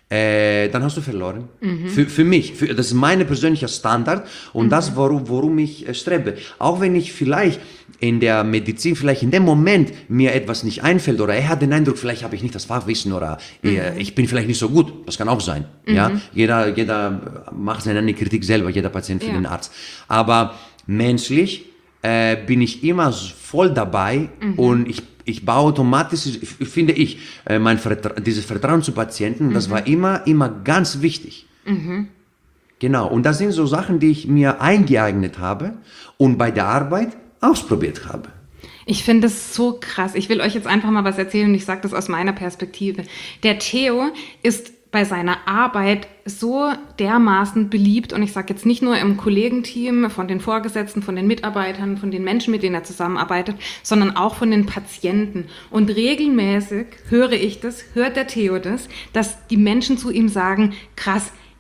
Äh, dann hast du verloren. Mhm. Für, für mich, für, das ist mein persönlicher Standard und mhm. das, worum, worum ich äh, strebe. Auch wenn ich vielleicht in der Medizin, vielleicht in dem Moment mir etwas nicht einfällt oder er hat den Eindruck, vielleicht habe ich nicht das Fachwissen oder mhm. äh, ich bin vielleicht nicht so gut. Das kann auch sein. Mhm. Ja? Jeder, jeder macht seine Kritik selber, jeder Patient für ja. den Arzt. Aber menschlich äh, bin ich immer voll dabei mhm. und ich Ich baue automatisch, finde ich, mein Vertra- dieses Vertrauen zu Patienten, mhm. das war immer, immer ganz wichtig. Mhm. Genau, und das sind so Sachen, die ich mir eingeeignet habe und bei der Arbeit ausprobiert habe. Ich finde es so krass. Ich will euch jetzt einfach mal was erzählen und ich sage das aus meiner Perspektive. Der Theo ist bei seiner Arbeit so dermaßen beliebt und ich sage jetzt nicht nur im Kollegenteam, von den Vorgesetzten, von den Mitarbeitern, von den Menschen, mit denen er zusammenarbeitet, sondern auch von den Patienten. Und regelmäßig höre ich das, hört der Theo das, dass die Menschen zu ihm sagen, krass,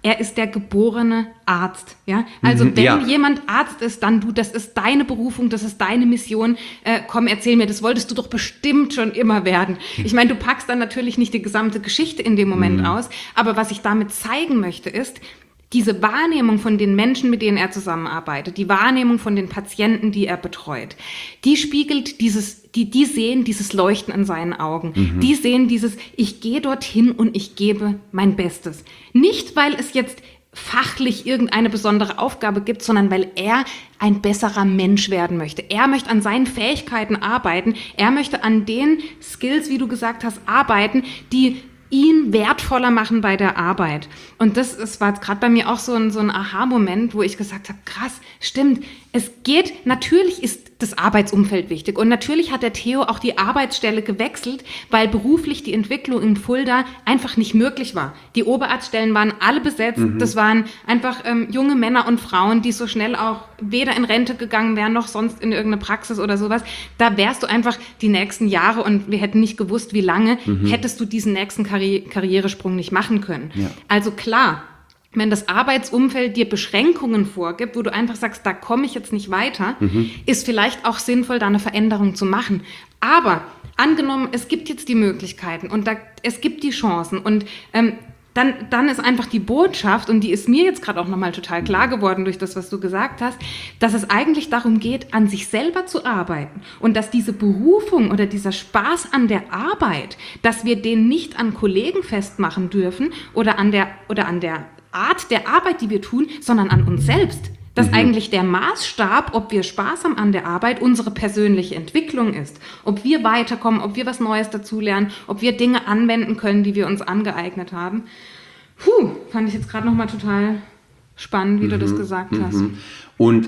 er ist der geborene Arzt. Ja? Also Mhm, wenn ja. jemand Arzt ist, dann du, das ist deine Berufung, das ist deine Mission. Äh, komm, erzähl mir, das wolltest du doch bestimmt schon immer werden. Ich meine, du packst dann natürlich nicht die gesamte Geschichte in dem Moment Mhm. aus, aber was ich damit zeigen möchte, ist, diese Wahrnehmung von den Menschen, mit denen er zusammenarbeitet, die Wahrnehmung von den Patienten, die er betreut, die spiegelt dieses, die, die sehen dieses Leuchten in seinen Augen. Mhm. Die sehen dieses, ich gehe dorthin und ich gebe mein Bestes. Nicht, weil es jetzt fachlich irgendeine besondere Aufgabe gibt, sondern weil er ein besserer Mensch werden möchte. Er möchte an seinen Fähigkeiten arbeiten. Er möchte an den Skills, wie du gesagt hast, arbeiten, die ihn wertvoller machen bei der Arbeit. Und das ist, war gerade bei mir auch so ein, so ein Aha-Moment, wo ich gesagt habe, krass, stimmt, es geht, natürlich ist das Arbeitsumfeld wichtig und natürlich hat der Theo auch die Arbeitsstelle gewechselt, weil beruflich die Entwicklung in Fulda einfach nicht möglich war. Die Oberarztstellen waren alle besetzt, mhm. das waren einfach ähm, junge Männer und Frauen, die so schnell auch weder in Rente gegangen wären, noch sonst in irgendeine Praxis oder sowas. Da wärst du einfach die nächsten Jahre und wir hätten nicht gewusst, wie lange, mhm. hättest du diesen nächsten Karri- Karrieresprung nicht machen können. Ja. Also klar, wenn das Arbeitsumfeld dir Beschränkungen vorgibt, wo du einfach sagst, da komme ich jetzt nicht weiter, mhm. ist vielleicht auch sinnvoll, da eine Veränderung zu machen. Aber angenommen, es gibt jetzt die Möglichkeiten und da, es gibt die Chancen und ähm, dann, dann ist einfach die Botschaft, und die ist mir jetzt gerade auch nochmal total klar geworden durch das, was du gesagt hast, dass es eigentlich darum geht, an sich selber zu arbeiten und dass diese Berufung oder dieser Spaß an der Arbeit, dass wir den nicht an Kollegen festmachen dürfen oder an der, oder an der Art der Arbeit, die wir tun, sondern an uns selbst. Dass mhm. eigentlich der Maßstab, ob wir Spaß haben an der Arbeit, unsere persönliche Entwicklung ist. Ob wir weiterkommen, ob wir was Neues dazulernen, ob wir Dinge anwenden können, die wir uns angeeignet haben. Puh, fand ich jetzt gerade nochmal total spannend, wie mhm. du das gesagt mhm. hast. Und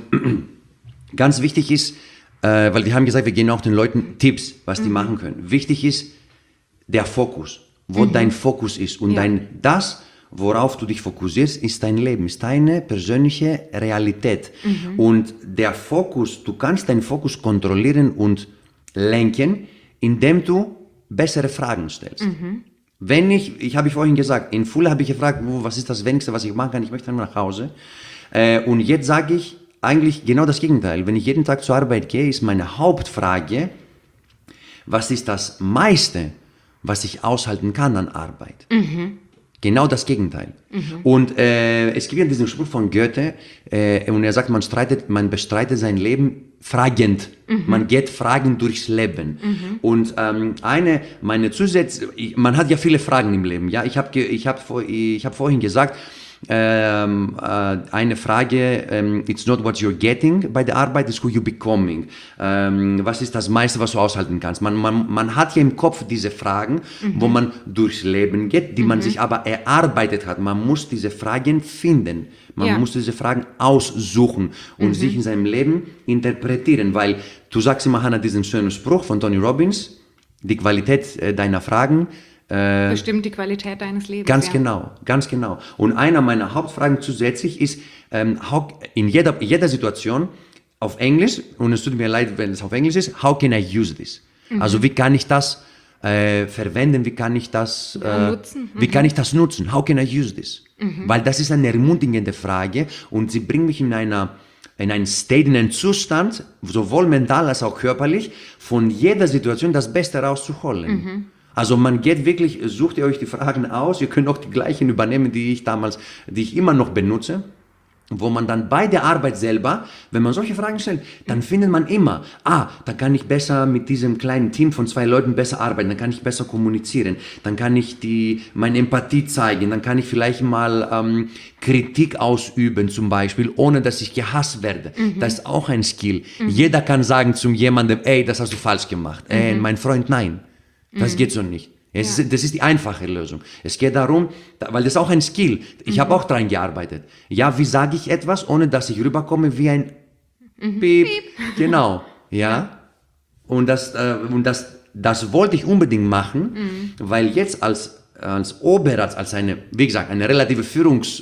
ganz wichtig ist, äh, weil wir haben gesagt, wir geben auch den Leuten Tipps, was mhm. die machen können. Wichtig ist der Fokus, wo mhm. dein Fokus ist. Und ja. dein das worauf du dich fokussierst, ist dein Leben, ist deine persönliche Realität. Mhm. Und der Fokus, du kannst deinen Fokus kontrollieren und lenken, indem du bessere Fragen stellst. Mhm. Wenn ich, ich habe ich vorhin gesagt, in Fulda habe ich gefragt, was ist das Wenigste, was ich machen kann, ich möchte nur nach Hause. Äh, und jetzt sage ich eigentlich genau das Gegenteil. Wenn ich jeden Tag zur Arbeit gehe, ist meine Hauptfrage, was ist das meiste, was ich aushalten kann an Arbeit? Mhm. Genau das Gegenteil. Mhm. Und äh, es gibt ja diesen Spruch von Goethe, äh, und er sagt, man streitet, man bestreitet sein Leben fragend. Mhm. Man geht fragend durchs Leben. Mhm. Und ähm, eine, meine Zusätze, man hat ja viele Fragen im Leben. Ja, ich habe, ich habe, vor, ich habe vorhin gesagt, Ähm, äh, eine Frage, ähm, it's not what you're getting bei der Arbeit, it's who you're becoming. Ähm, was ist das meiste, was du aushalten kannst? Man, man, man hat ja im Kopf diese Fragen, mhm. wo man durchs Leben geht, die mhm. man sich aber erarbeitet hat. Man muss diese Fragen finden. Man ja. muss diese Fragen aussuchen und mhm. sich in seinem Leben interpretieren, weil du sagst immer, Hannah, diesen schönen Spruch von Tony Robbins, die Qualität äh, deiner Fragen Äh, bestimmt die Qualität deines Lebens. Ganz ja. genau, ganz genau. Und einer meiner Hauptfragen zusätzlich ist, ähm, how, in jeder, jeder Situation auf Englisch, und es tut mir leid, wenn es auf Englisch ist, how can I use this? Mhm. Also wie kann ich das äh, verwenden, wie kann ich das ja, äh, nutzen? Mhm. Wie kann ich das nutzen? How can I use this? Mhm. Weil das ist eine ermutigende Frage und sie bringt mich in einer in einen State, in einen Zustand, sowohl mental als auch körperlich, von jeder Situation das Beste rauszuholen. Mhm. Also man geht wirklich, sucht ihr euch die Fragen aus, ihr könnt auch die gleichen übernehmen, die ich damals, die ich immer noch benutze, wo man dann bei der Arbeit selber, wenn man solche Fragen stellt, dann findet man immer, ah, da kann ich besser mit diesem kleinen Team von zwei Leuten besser arbeiten, dann kann ich besser kommunizieren, dann kann ich die, meine Empathie zeigen, dann kann ich vielleicht mal ähm, Kritik ausüben zum Beispiel, ohne dass ich gehasst werde. Mhm. Das ist auch ein Skill. Mhm. Jeder kann sagen zu jemandem, ey, das hast du falsch gemacht. Mhm. Ey, mein Freund, nein. Das mhm. geht so nicht. Es ja. ist, das ist die einfache Lösung. Es geht darum, weil das ist auch ein Skill. Ich mhm. habe auch daran gearbeitet. Ja, wie sage ich etwas, ohne dass ich rüberkomme wie ein mhm. Piep. Piep. Genau. Ja. ja. Und, das, äh, und das, das wollte ich unbedingt machen, mhm. weil jetzt als, als Oberarzt, als eine, wie gesagt, eine relative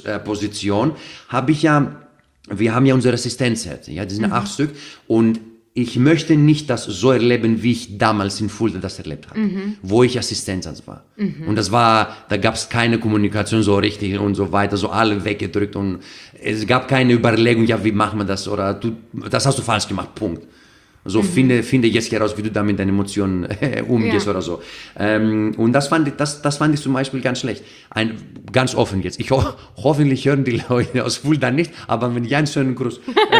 Führungsposition, habe ich ja, wir haben ja unsere Assistenzärzte, ja, die sind mhm. acht Stück und ich möchte nicht das so erleben, wie ich damals in Fulda das erlebt habe, mhm. wo ich Assistenzarzt war. Mhm. Und das war, da gab es keine Kommunikation so richtig und so weiter, so alle weggedrückt und es gab keine Überlegung, ja, wie machen wir das oder du, das hast du falsch gemacht, Punkt. So, mhm. finde, finde jetzt heraus, wie du da mit deinen Emotionen äh, umgehst ja. oder so. Ähm, und das fand, ich, das, das fand ich zum Beispiel ganz schlecht. Ein, ganz offen jetzt. Ich ho hoffentlich hören die Leute aus Fulda nicht, aber wenn ich einen schönen Gruß.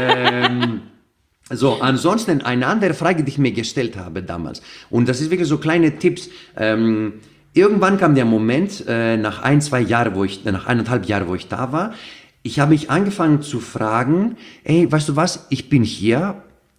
ähm, so, ansonsten eine andere Frage, die ich mir gestellt habe damals. Und das ist wirklich so kleine Tipps. Ähm, irgendwann kam der Moment, äh, nach ein, zwei Jahren, wo ich, nach eineinhalb Jahren, wo ich da war, ich habe mich angefangen zu fragen, ey, weißt du was, ich bin hier,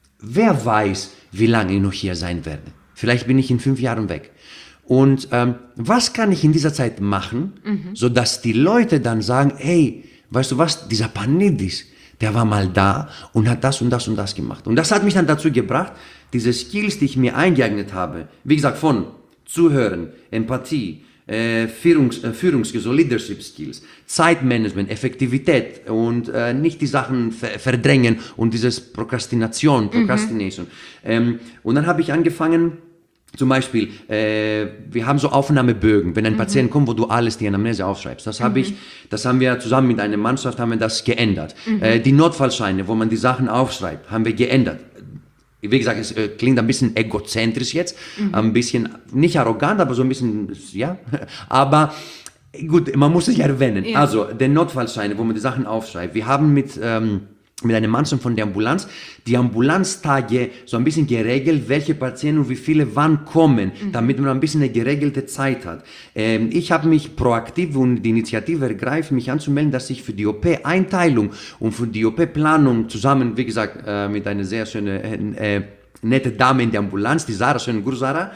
wer weiß, wie lange ich noch hier sein werde. Vielleicht bin ich in fünf Jahren weg. Und ähm, was kann ich in dieser Zeit machen, mhm. sodass die Leute dann sagen, hey, weißt du was, dieser Panidis, der war mal da und hat das und das und das gemacht. Und das hat mich dann dazu gebracht, diese Skills, die ich mir eingeeignet habe, wie gesagt, von Zuhören, Empathie, Äh, Führungs, äh, Führungsskills, Leadership Skills, Zeitmanagement, Effektivität und äh, nicht die Sachen ver verdrängen und dieses Prokrastination, Procrastination. Mhm. Ähm, und dann habe ich angefangen, zum Beispiel, äh, wir haben so Aufnahmebögen, wenn ein mhm. Patient kommt, wo du alles die Anamnese aufschreibst. Das habe mhm. ich, das haben wir zusammen mit einer Mannschaft haben wir das geändert. Mhm. Äh, die Notfallscheine, wo man die Sachen aufschreibt, haben wir geändert. Wie gesagt, es äh, klingt ein bisschen egozentrisch jetzt, mhm. ein bisschen, nicht arrogant, aber so ein bisschen, ja, aber gut, man muss es ja erwähnen. Ja. Also, der Notfallschein, wo man die Sachen aufschreibt. Wir haben mit, ähm, mit einer Mannschaft von der Ambulanz die Ambulanztage so ein bisschen geregelt, welche Patienten und wie viele wann kommen, mhm. damit man ein bisschen eine geregelte Zeit hat. Ähm, ich habe mich proaktiv und die Initiative ergreift, mich anzumelden, dass ich für die O P-Einteilung und für die O P-Planung zusammen, wie gesagt, äh, mit einer sehr schönen äh, nette Dame in der Ambulanz, die Sarah, schönen Gruß Sarah,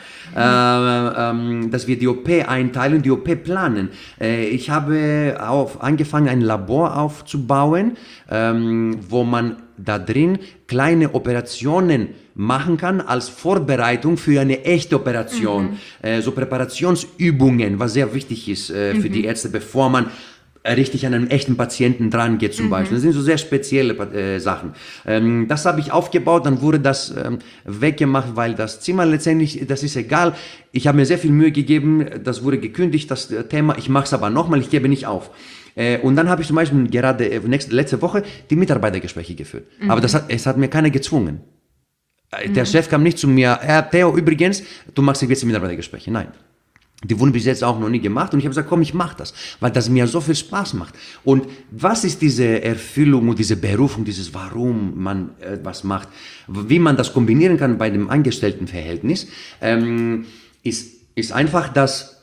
mhm. äh, äh, dass wir die O P einteilen, die O P planen. Äh, ich habe auf, angefangen, ein Labor aufzubauen, ähm, wo man da drin kleine Operationen machen kann als Vorbereitung für eine echte Operation. Mhm. Äh, so Präparationsübungen, was sehr wichtig ist äh, für mhm. die Ärzte, bevor man richtig an einem echten Patienten dran geht zum mhm. Beispiel. Das sind so sehr spezielle äh, Sachen. Ähm, das habe ich aufgebaut, dann wurde das ähm, weggemacht, weil das Zimmer letztendlich, das ist egal. Ich habe mir sehr viel Mühe gegeben, das wurde gekündigt, das Thema. Ich mache es aber nochmal, ich gebe nicht auf. Äh, und dann habe ich zum Beispiel gerade äh, nächste, letzte Woche die Mitarbeitergespräche geführt. Mhm. Aber das hat, es hat mir keiner gezwungen. Äh, mhm. Der Chef kam nicht zu mir, Herr Theo, übrigens, du machst jetzt die Mitarbeitergespräche. Nein. Die wurden bis jetzt auch noch nie gemacht und ich habe gesagt, komm, ich mache das, weil das mir so viel Spaß macht. Und was ist diese Erfüllung und diese Berufung, dieses Warum man äh, was macht, wie man das kombinieren kann bei dem Angestelltenverhältnis, ähm, ist, ist einfach das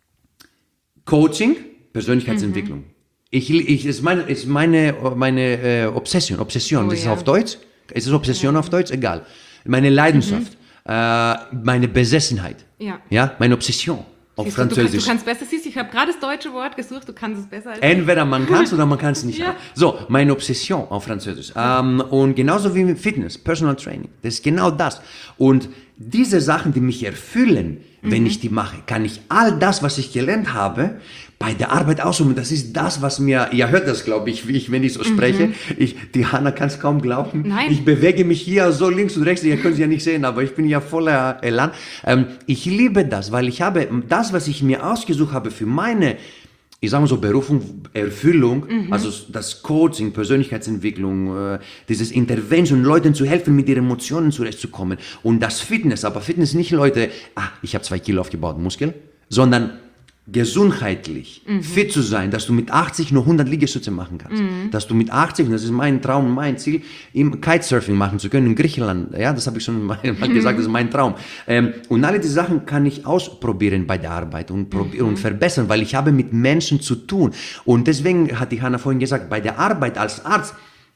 Coaching, Persönlichkeitsentwicklung. Mhm. Ich, ich, ist meine, ist meine, meine äh, Obsession, Obsession, oh, das ja. ist auf Deutsch, ist es Obsession ja. auf Deutsch? Egal. Meine Leidenschaft, mhm. äh, meine Besessenheit, ja. Ja, meine Obsession. Auf siehst Französisch. Du, du kannst besser, siehst, ich habe gerade das deutsche Wort gesucht, du kannst es besser als entweder man kann es oder man kann es nicht. Ja. So, meine Obsession auf Französisch. Ja. Ähm, und genauso wie mit Fitness, Personal Training. Das ist genau das. Und diese Sachen, die mich erfüllen, mhm. wenn ich die mache, kann ich all das, was ich gelernt habe, bei der Arbeit ausüben. Das ist das, was mir, ihr hört das, glaube ich, wie ich, wenn ich so spreche. Mhm. Ich, die Hanna kann es kaum glauben. Nein. Ich bewege mich hier so links und rechts. Ihr könnt es ja nicht sehen, aber ich bin ja voller Elan. Ähm, ich liebe das, weil ich habe das, was ich mir ausgesucht habe für meine, ich sage mal so, Berufung, Erfüllung, mhm. also das Coaching, Persönlichkeitsentwicklung, äh, dieses Intervention, Leuten zu helfen, mit ihren Emotionen zurechtzukommen. Und das Fitness, aber Fitness nicht Leute, ah, ich habe zwei Kilo aufgebaut, Muskel, sondern gesundheitlich mhm. fit zu sein, dass du mit achtzig nur hundert Liegestütze machen kannst. Mhm. Dass du mit achtzig, und das ist mein Traum, mein Ziel, im Kitesurfing machen zu können in Griechenland. Ja, das habe ich schon mal mhm. gesagt, das ist mein Traum. Ähm, und alle diese Sachen kann ich ausprobieren bei der Arbeit und probieren mhm. und verbessern, weil ich habe mit Menschen zu tun. Und deswegen hat die Hanna vorhin gesagt, bei der Arbeit als Arzt,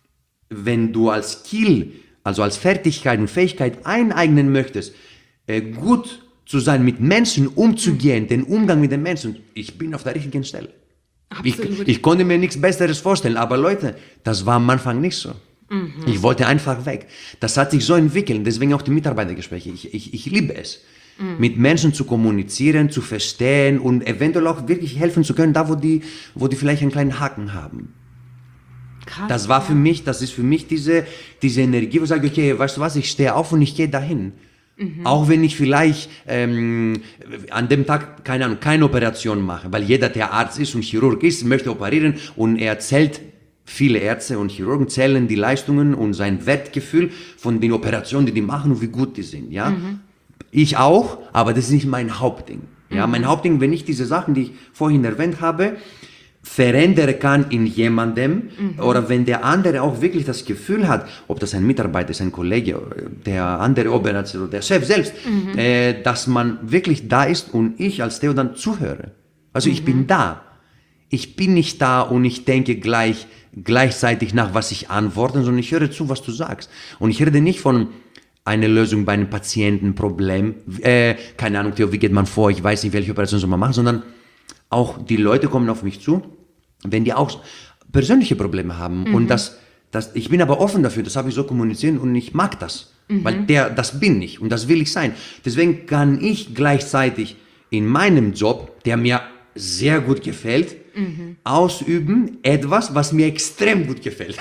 wenn du als Skill, also als Fertigkeit und Fähigkeit eineignen möchtest, äh, gut zu sein, mit Menschen umzugehen, den Umgang mit den Menschen. Ich bin auf der richtigen Stelle. Ich, ich konnte mir nichts Besseres vorstellen, aber Leute, das war am Anfang nicht so. Mhm. Ich wollte einfach weg. Das hat sich so entwickelt, deswegen auch die Mitarbeitergespräche. Ich, ich, ich liebe es, mhm. mit Menschen zu kommunizieren, zu verstehen und eventuell auch wirklich helfen zu können, da wo die, wo die vielleicht einen kleinen Haken haben. Krass, das war ja. für mich, das ist für mich diese, diese Energie, wo ich sage, okay, weißt du was, ich stehe auf und ich gehe dahin. Mhm. Auch wenn ich vielleicht ähm, an dem Tag, keine Ahnung, keine Operation mache, weil jeder, der Arzt ist und Chirurg ist, möchte operieren und er zählt, viele Ärzte und Chirurgen zählen die Leistungen und sein Wertgefühl von den Operationen, die die machen und wie gut die sind, ja. Mhm. Ich auch, aber das ist nicht mein Hauptding. Ja, mhm. Mein Hauptding, wenn ich diese Sachen, die ich vorhin erwähnt habe, verändern kann in jemandem mhm. oder wenn der andere auch wirklich das Gefühl hat, ob das ein Mitarbeiter ist, ein Kollege, der andere Oberarzt oder der Chef selbst, mhm. äh, dass man wirklich da ist und ich als Theo dann zuhöre. Also mhm. ich bin da. Ich bin nicht da und ich denke gleich gleichzeitig nach, was ich antworte, sondern ich höre zu, was du sagst. Und ich rede nicht von einer Lösung bei einem Patientenproblem, äh, keine Ahnung, Theo, wie geht man vor, ich weiß nicht, welche Operation soll man machen, sondern auch die Leute kommen auf mich zu, wenn die auch persönliche Probleme haben. Mhm. Und das, das, ich bin aber offen dafür, das habe ich so kommuniziert und ich mag das. Mhm. Weil der, das bin ich und das will ich sein. Deswegen kann ich gleichzeitig in meinem Job, der mir sehr gut gefällt, mhm. ausüben etwas, was mir extrem gut gefällt.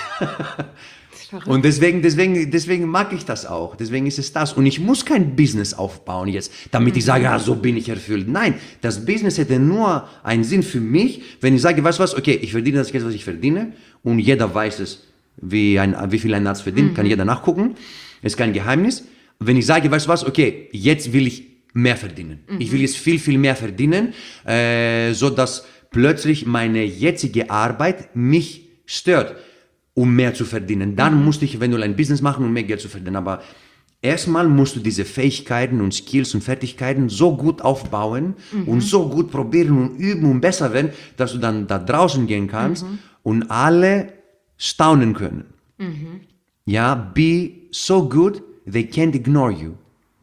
Und deswegen, deswegen, deswegen mag ich das auch. Deswegen ist es das. Und ich muss kein Business aufbauen jetzt, damit mhm. ich sage, ja, so bin ich erfüllt. Nein, das Business hätte nur einen Sinn für mich, wenn ich sage, weißt du was, okay, ich verdiene das Geld, was ich verdiene. Und jeder weiß es, wie, ein, wie viel ein Arzt verdient, mhm. kann jeder nachgucken. Ist kein Geheimnis. Wenn ich sage, weißt du was, okay, jetzt will ich mehr verdienen. Mhm. Ich will jetzt viel, viel mehr verdienen, äh, so dass plötzlich meine jetzige Arbeit mich stört, um mehr zu verdienen. Dann mhm. musste ich eventuell ein Business machen, um mehr Geld zu verdienen. Aber erstmal musst du diese Fähigkeiten und Skills und Fertigkeiten so gut aufbauen mhm. und so gut probieren und üben und besser werden, dass du dann da draußen gehen kannst mhm. und alle staunen können. Mhm. Ja, be so good, they can't ignore you.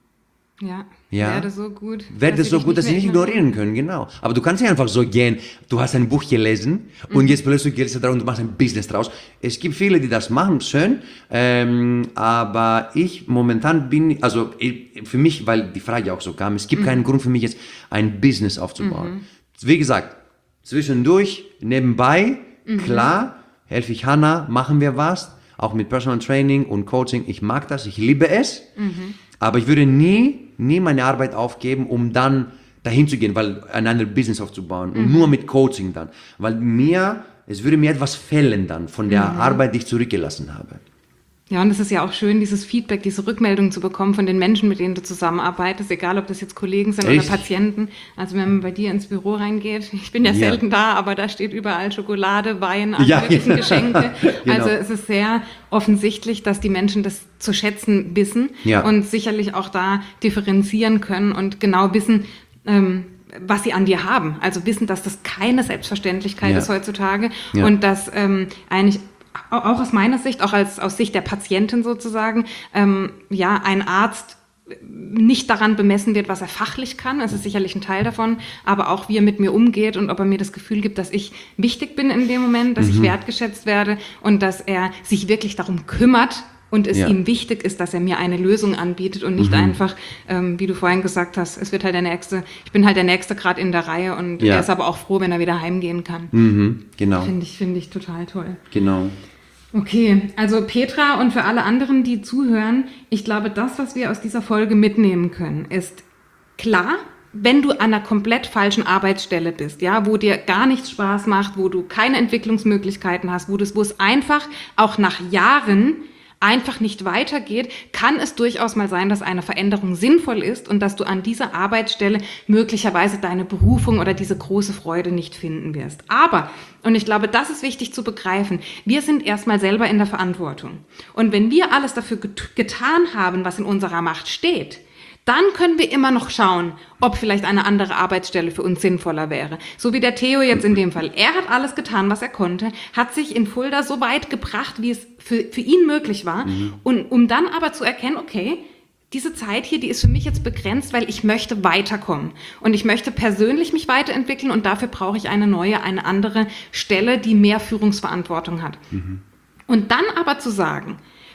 Ja, ja, werde so gut, werde so gut, dass sie nicht ignorieren können, genau. Aber du kannst nicht einfach so gehen, du hast ein Buch gelesen mhm. und jetzt plötzlich gehst du drauf und du machst ein Business draus. Es gibt viele, die das machen, schön, ähm, aber ich momentan bin, also für mich, weil die Frage auch so kam, es gibt mhm. keinen Grund für mich jetzt ein Business aufzubauen. Mhm. Wie gesagt, zwischendurch, nebenbei, mhm. klar, helfe ich Hannah, machen wir was, auch mit Personal Training und Coaching, ich mag das, ich liebe es, mhm. aber ich würde nie nie meine Arbeit aufgeben, um dann dahin zu gehen, weil ein anderes Business aufzubauen und mhm. nur mit Coaching dann, weil mir, es würde mir etwas fehlen dann von der mhm. Arbeit, die ich zurückgelassen habe. Ja, und es ist ja auch schön, dieses Feedback, diese Rückmeldung zu bekommen von den Menschen, mit denen du zusammenarbeitest, egal ob das jetzt Kollegen sind Echt? oder Patienten. Also wenn man bei dir ins Büro reingeht, ich bin ja, ja. selten da, aber da steht überall Schokolade, Wein, alle ja, möglichen ja. Geschenke. Genau. Also es ist sehr offensichtlich, dass die Menschen das zu schätzen wissen ja. und sicherlich auch da differenzieren können und genau wissen, ähm, was sie an dir haben. Also wissen, dass das keine Selbstverständlichkeit ja. ist heutzutage ja. und dass ähm, eigentlich auch aus meiner Sicht, auch als aus Sicht der Patientin sozusagen, ähm, ja, ein Arzt nicht daran bemessen wird, was er fachlich kann. Das ist sicherlich ein Teil davon, aber auch wie er mit mir umgeht und ob er mir das Gefühl gibt, dass ich wichtig bin in dem Moment, dass mhm. ich wertgeschätzt werde und dass er sich wirklich darum kümmert und es ja. ihm wichtig ist, dass er mir eine Lösung anbietet und nicht mhm. einfach, ähm, wie du vorhin gesagt hast, es wird halt der Nächste, ich bin halt der Nächste gerade in der Reihe und ja. er ist aber auch froh, wenn er wieder heimgehen kann. Mhm. Genau. Finde ich, finde ich total toll. Genau. Okay, also Petra und für alle anderen, die zuhören, ich glaube, das, was wir aus dieser Folge mitnehmen können, ist klar, wenn du an einer komplett falschen Arbeitsstelle bist, ja, wo dir gar nichts Spaß macht, wo du keine Entwicklungsmöglichkeiten hast, wo, das, wo es einfach auch nach Jahren einfach nicht weitergeht, kann es durchaus mal sein, dass eine Veränderung sinnvoll ist und dass du an dieser Arbeitsstelle möglicherweise deine Berufung oder diese große Freude nicht finden wirst. Aber, und ich glaube, das ist wichtig zu begreifen, wir sind erstmal selber in der Verantwortung. Und wenn wir alles dafür get- getan haben, was in unserer Macht steht, dann können wir immer noch schauen, ob vielleicht eine andere Arbeitsstelle für uns sinnvoller wäre. So wie der Theo jetzt in dem Fall. Er hat alles getan, was er konnte, hat sich in Fulda so weit gebracht, wie es für, für ihn möglich war. Mhm. Und um dann aber zu erkennen, okay, diese Zeit hier, die ist für mich jetzt begrenzt, weil ich möchte weiterkommen. Und ich möchte persönlich mich weiterentwickeln und dafür brauche ich eine neue, eine andere Stelle, die mehr Führungsverantwortung hat. Mhm. Und dann aber zu sagen,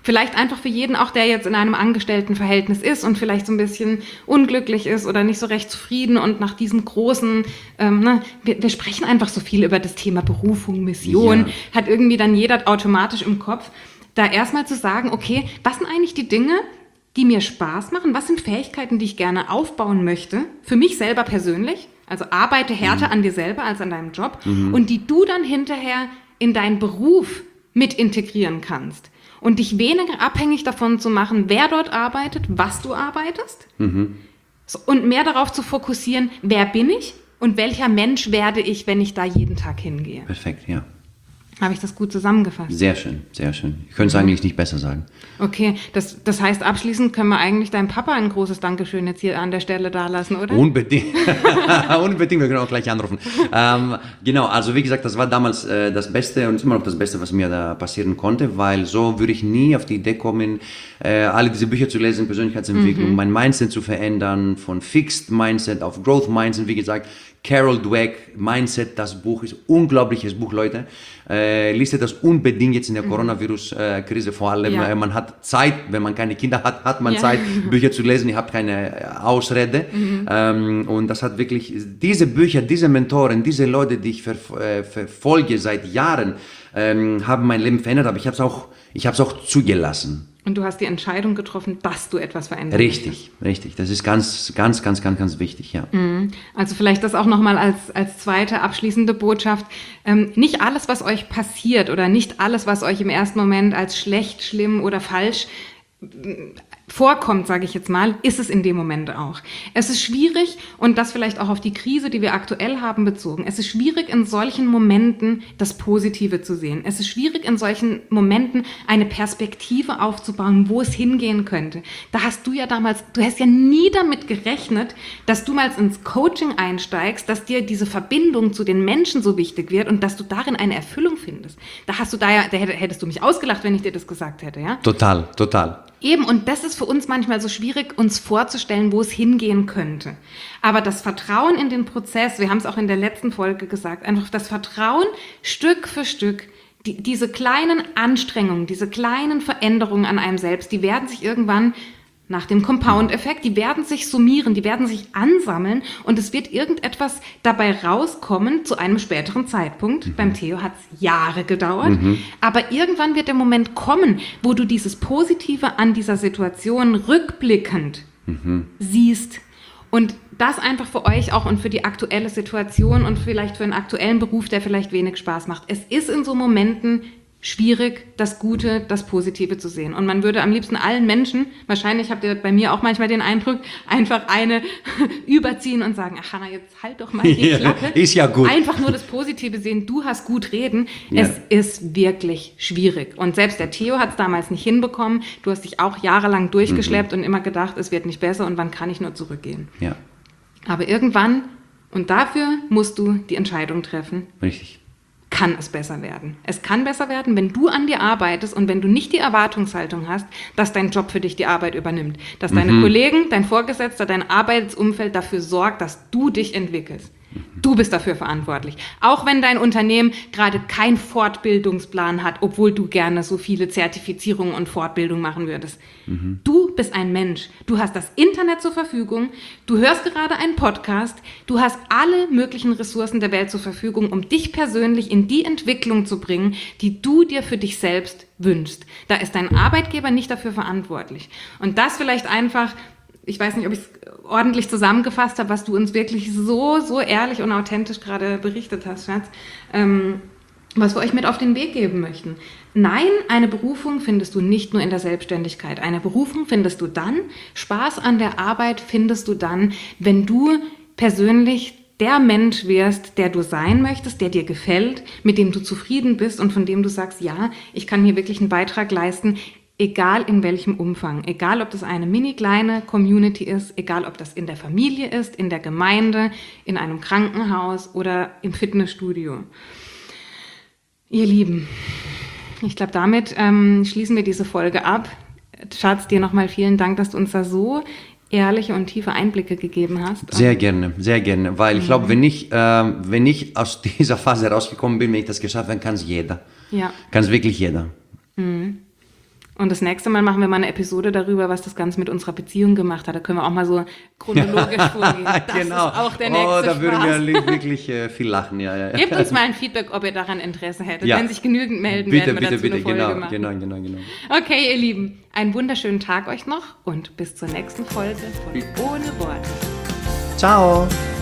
Vielleicht einfach für jeden, auch der jetzt in einem Angestelltenverhältnis ist und vielleicht so ein bisschen unglücklich ist oder nicht so recht zufrieden und nach diesem großen, ähm, ne, wir, wir sprechen einfach so viel über das Thema Berufung, Mission, ja. Hat irgendwie dann jeder automatisch im Kopf, da erstmal zu sagen, okay, was sind eigentlich die Dinge, die mir Spaß machen? Was sind Fähigkeiten, die ich gerne aufbauen möchte? Für mich selber persönlich, also arbeite härter mhm. an dir selber als an deinem Job mhm. und die du dann hinterher in deinen Beruf mit integrieren kannst. Und dich weniger abhängig davon zu machen, wer dort arbeitet, was du arbeitest. Mhm. So, und mehr darauf zu fokussieren, wer bin ich und welcher Mensch werde ich, wenn ich da jeden Tag hingehe. Perfekt, ja. Habe ich das gut zusammengefasst? Sehr schön, sehr schön. Ich könnte es mhm. eigentlich nicht besser sagen. Okay, das, das heißt, abschließend können wir eigentlich deinem Papa ein großes Dankeschön jetzt hier an der Stelle dalassen, oder? Unbedingt. Unbedingt, wir können auch gleich anrufen. ähm, genau, also wie gesagt, das war damals äh, das Beste und immer noch das Beste, was mir da passieren konnte, weil so würde ich nie auf die Idee kommen, äh, alle diese Bücher zu lesen, Persönlichkeitsentwicklung, mhm. mein Mindset zu verändern, von Fixed Mindset auf Growth Mindset, wie gesagt, Carol Dweck, Mindset, das Buch ist ein unglaubliches Buch, Leute. Äh, liest das unbedingt jetzt in der mhm. Coronavirus-Krise vor allem. Ja. Man hat Zeit, wenn man keine Kinder hat, hat man ja. Zeit, Bücher zu lesen. Ihr habt keine Ausrede. Mhm. Ähm, und das hat wirklich, diese Bücher, diese Mentoren, diese Leute, die ich ver, äh, verfolge seit Jahren, ähm, haben mein Leben verändert. Aber ich habe es auch, ich habe es auch zugelassen. Und du hast die Entscheidung getroffen, dass du etwas verändern Richtig, möchtest. richtig. Das ist ganz, ganz, ganz, ganz, ganz wichtig, ja. Also vielleicht das auch nochmal als, als zweite abschließende Botschaft. Ähm, nicht alles, was euch passiert oder nicht alles, was euch im ersten Moment als schlecht, schlimm oder falsch vorkommt, sage ich jetzt mal, ist es in dem Moment auch. Es ist schwierig, und das vielleicht auch auf die Krise, die wir aktuell haben, bezogen, es ist schwierig, in solchen Momenten das Positive zu sehen. Es ist schwierig, in solchen Momenten eine Perspektive aufzubauen, wo es hingehen könnte. Da hast du ja damals, du hast ja nie damit gerechnet, dass du mal ins Coaching einsteigst, dass dir diese Verbindung zu den Menschen so wichtig wird und dass du darin eine Erfüllung findest. Da hast du da ja, da hättest du mich ausgelacht, wenn ich dir das gesagt hätte, ja? Total, total. Eben, und das ist für uns manchmal so schwierig, uns vorzustellen, wo es hingehen könnte. Aber das Vertrauen in den Prozess, wir haben es auch in der letzten Folge gesagt, einfach das Vertrauen Stück für Stück, die, diese kleinen Anstrengungen, diese kleinen Veränderungen an einem selbst, die werden sich irgendwann nach dem Compound-Effekt, die werden sich summieren, die werden sich ansammeln und es wird irgendetwas dabei rauskommen zu einem späteren Zeitpunkt. Mhm. Beim Theo hat es Jahre gedauert, mhm. aber irgendwann wird der Moment kommen, wo du dieses Positive an dieser Situation rückblickend mhm. siehst. Und das einfach für euch auch und für die aktuelle Situation und vielleicht für einen aktuellen Beruf, der vielleicht wenig Spaß macht. Es ist in so Momenten schwierig, das Gute, das Positive zu sehen. Und man würde am liebsten allen Menschen, wahrscheinlich habt ihr bei mir auch manchmal den Eindruck, einfach eine überziehen und sagen, ach Hanna, jetzt halt doch mal die Klappe. Ja, ist ja gut. Einfach nur das Positive sehen, du hast gut reden. Ja. Es ist wirklich schwierig. Und selbst der Theo hat es damals nicht hinbekommen. Du hast dich auch jahrelang durchgeschleppt mhm. und immer gedacht, es wird nicht besser und wann kann ich nur zurückgehen. Ja. Aber irgendwann, und dafür musst du die Entscheidung treffen. Richtig. Kann es besser werden. Es kann besser werden, wenn du an dir arbeitest und wenn du nicht die Erwartungshaltung hast, dass dein Job für dich die Arbeit übernimmt. Dass mhm. deine Kollegen, dein Vorgesetzter, dein Arbeitsumfeld dafür sorgt, dass du dich entwickelst. Du bist dafür verantwortlich. Auch wenn dein Unternehmen gerade keinen Fortbildungsplan hat, obwohl du gerne so viele Zertifizierungen und Fortbildung machen würdest. Mhm. Du bist ein Mensch. Du hast das Internet zur Verfügung. Du hörst gerade einen Podcast. Du hast alle möglichen Ressourcen der Welt zur Verfügung, um dich persönlich in die Entwicklung zu bringen, die du dir für dich selbst wünschst. Da ist dein Arbeitgeber nicht dafür verantwortlich. Und das vielleicht einfach, ich weiß nicht, ob ich es ordentlich zusammengefasst habe, was du uns wirklich so, so ehrlich und authentisch gerade berichtet hast, Schatz, ähm, was wir euch mit auf den Weg geben möchten. Nein, eine Berufung findest du nicht nur in der Selbstständigkeit. Eine Berufung findest du dann, Spaß an der Arbeit findest du dann, wenn du persönlich der Mensch wirst, der du sein möchtest, der dir gefällt, mit dem du zufrieden bist und von dem du sagst, ja, ich kann hier wirklich einen Beitrag leisten, egal in welchem Umfang, egal ob das eine mini kleine Community ist, egal ob das in der Familie ist, in der Gemeinde, in einem Krankenhaus oder im Fitnessstudio. Ihr Lieben, ich glaube, damit ähm, schließen wir diese Folge ab. Schatz, dir nochmal vielen Dank, dass du uns da so ehrliche und tiefe Einblicke gegeben hast. Sehr gerne, sehr gerne, weil ich glaube, wenn ich, äh, wenn ich aus dieser Phase rausgekommen bin, wenn ich das geschafft habe, kann es jeder. Ja. Kann es wirklich jeder. Mhm. Und das nächste Mal machen wir mal eine Episode darüber, was das Ganze mit unserer Beziehung gemacht hat. Da können wir auch mal so chronologisch vorgehen. Das genau. ist auch der nächste Oh, da Spaß. würden wir li- wirklich äh, viel lachen. Ja, ja, ja. Gebt uns mal ein Feedback, ob ihr daran Interesse hättet. Ja. Wenn sich genügend melden, Bitte, werden wir bitte, dazu bitte, eine Folge genau, machen. genau, genau, genau. Okay, ihr Lieben, einen wunderschönen Tag euch noch und bis zur nächsten Folge von Ohne Worte. Ciao.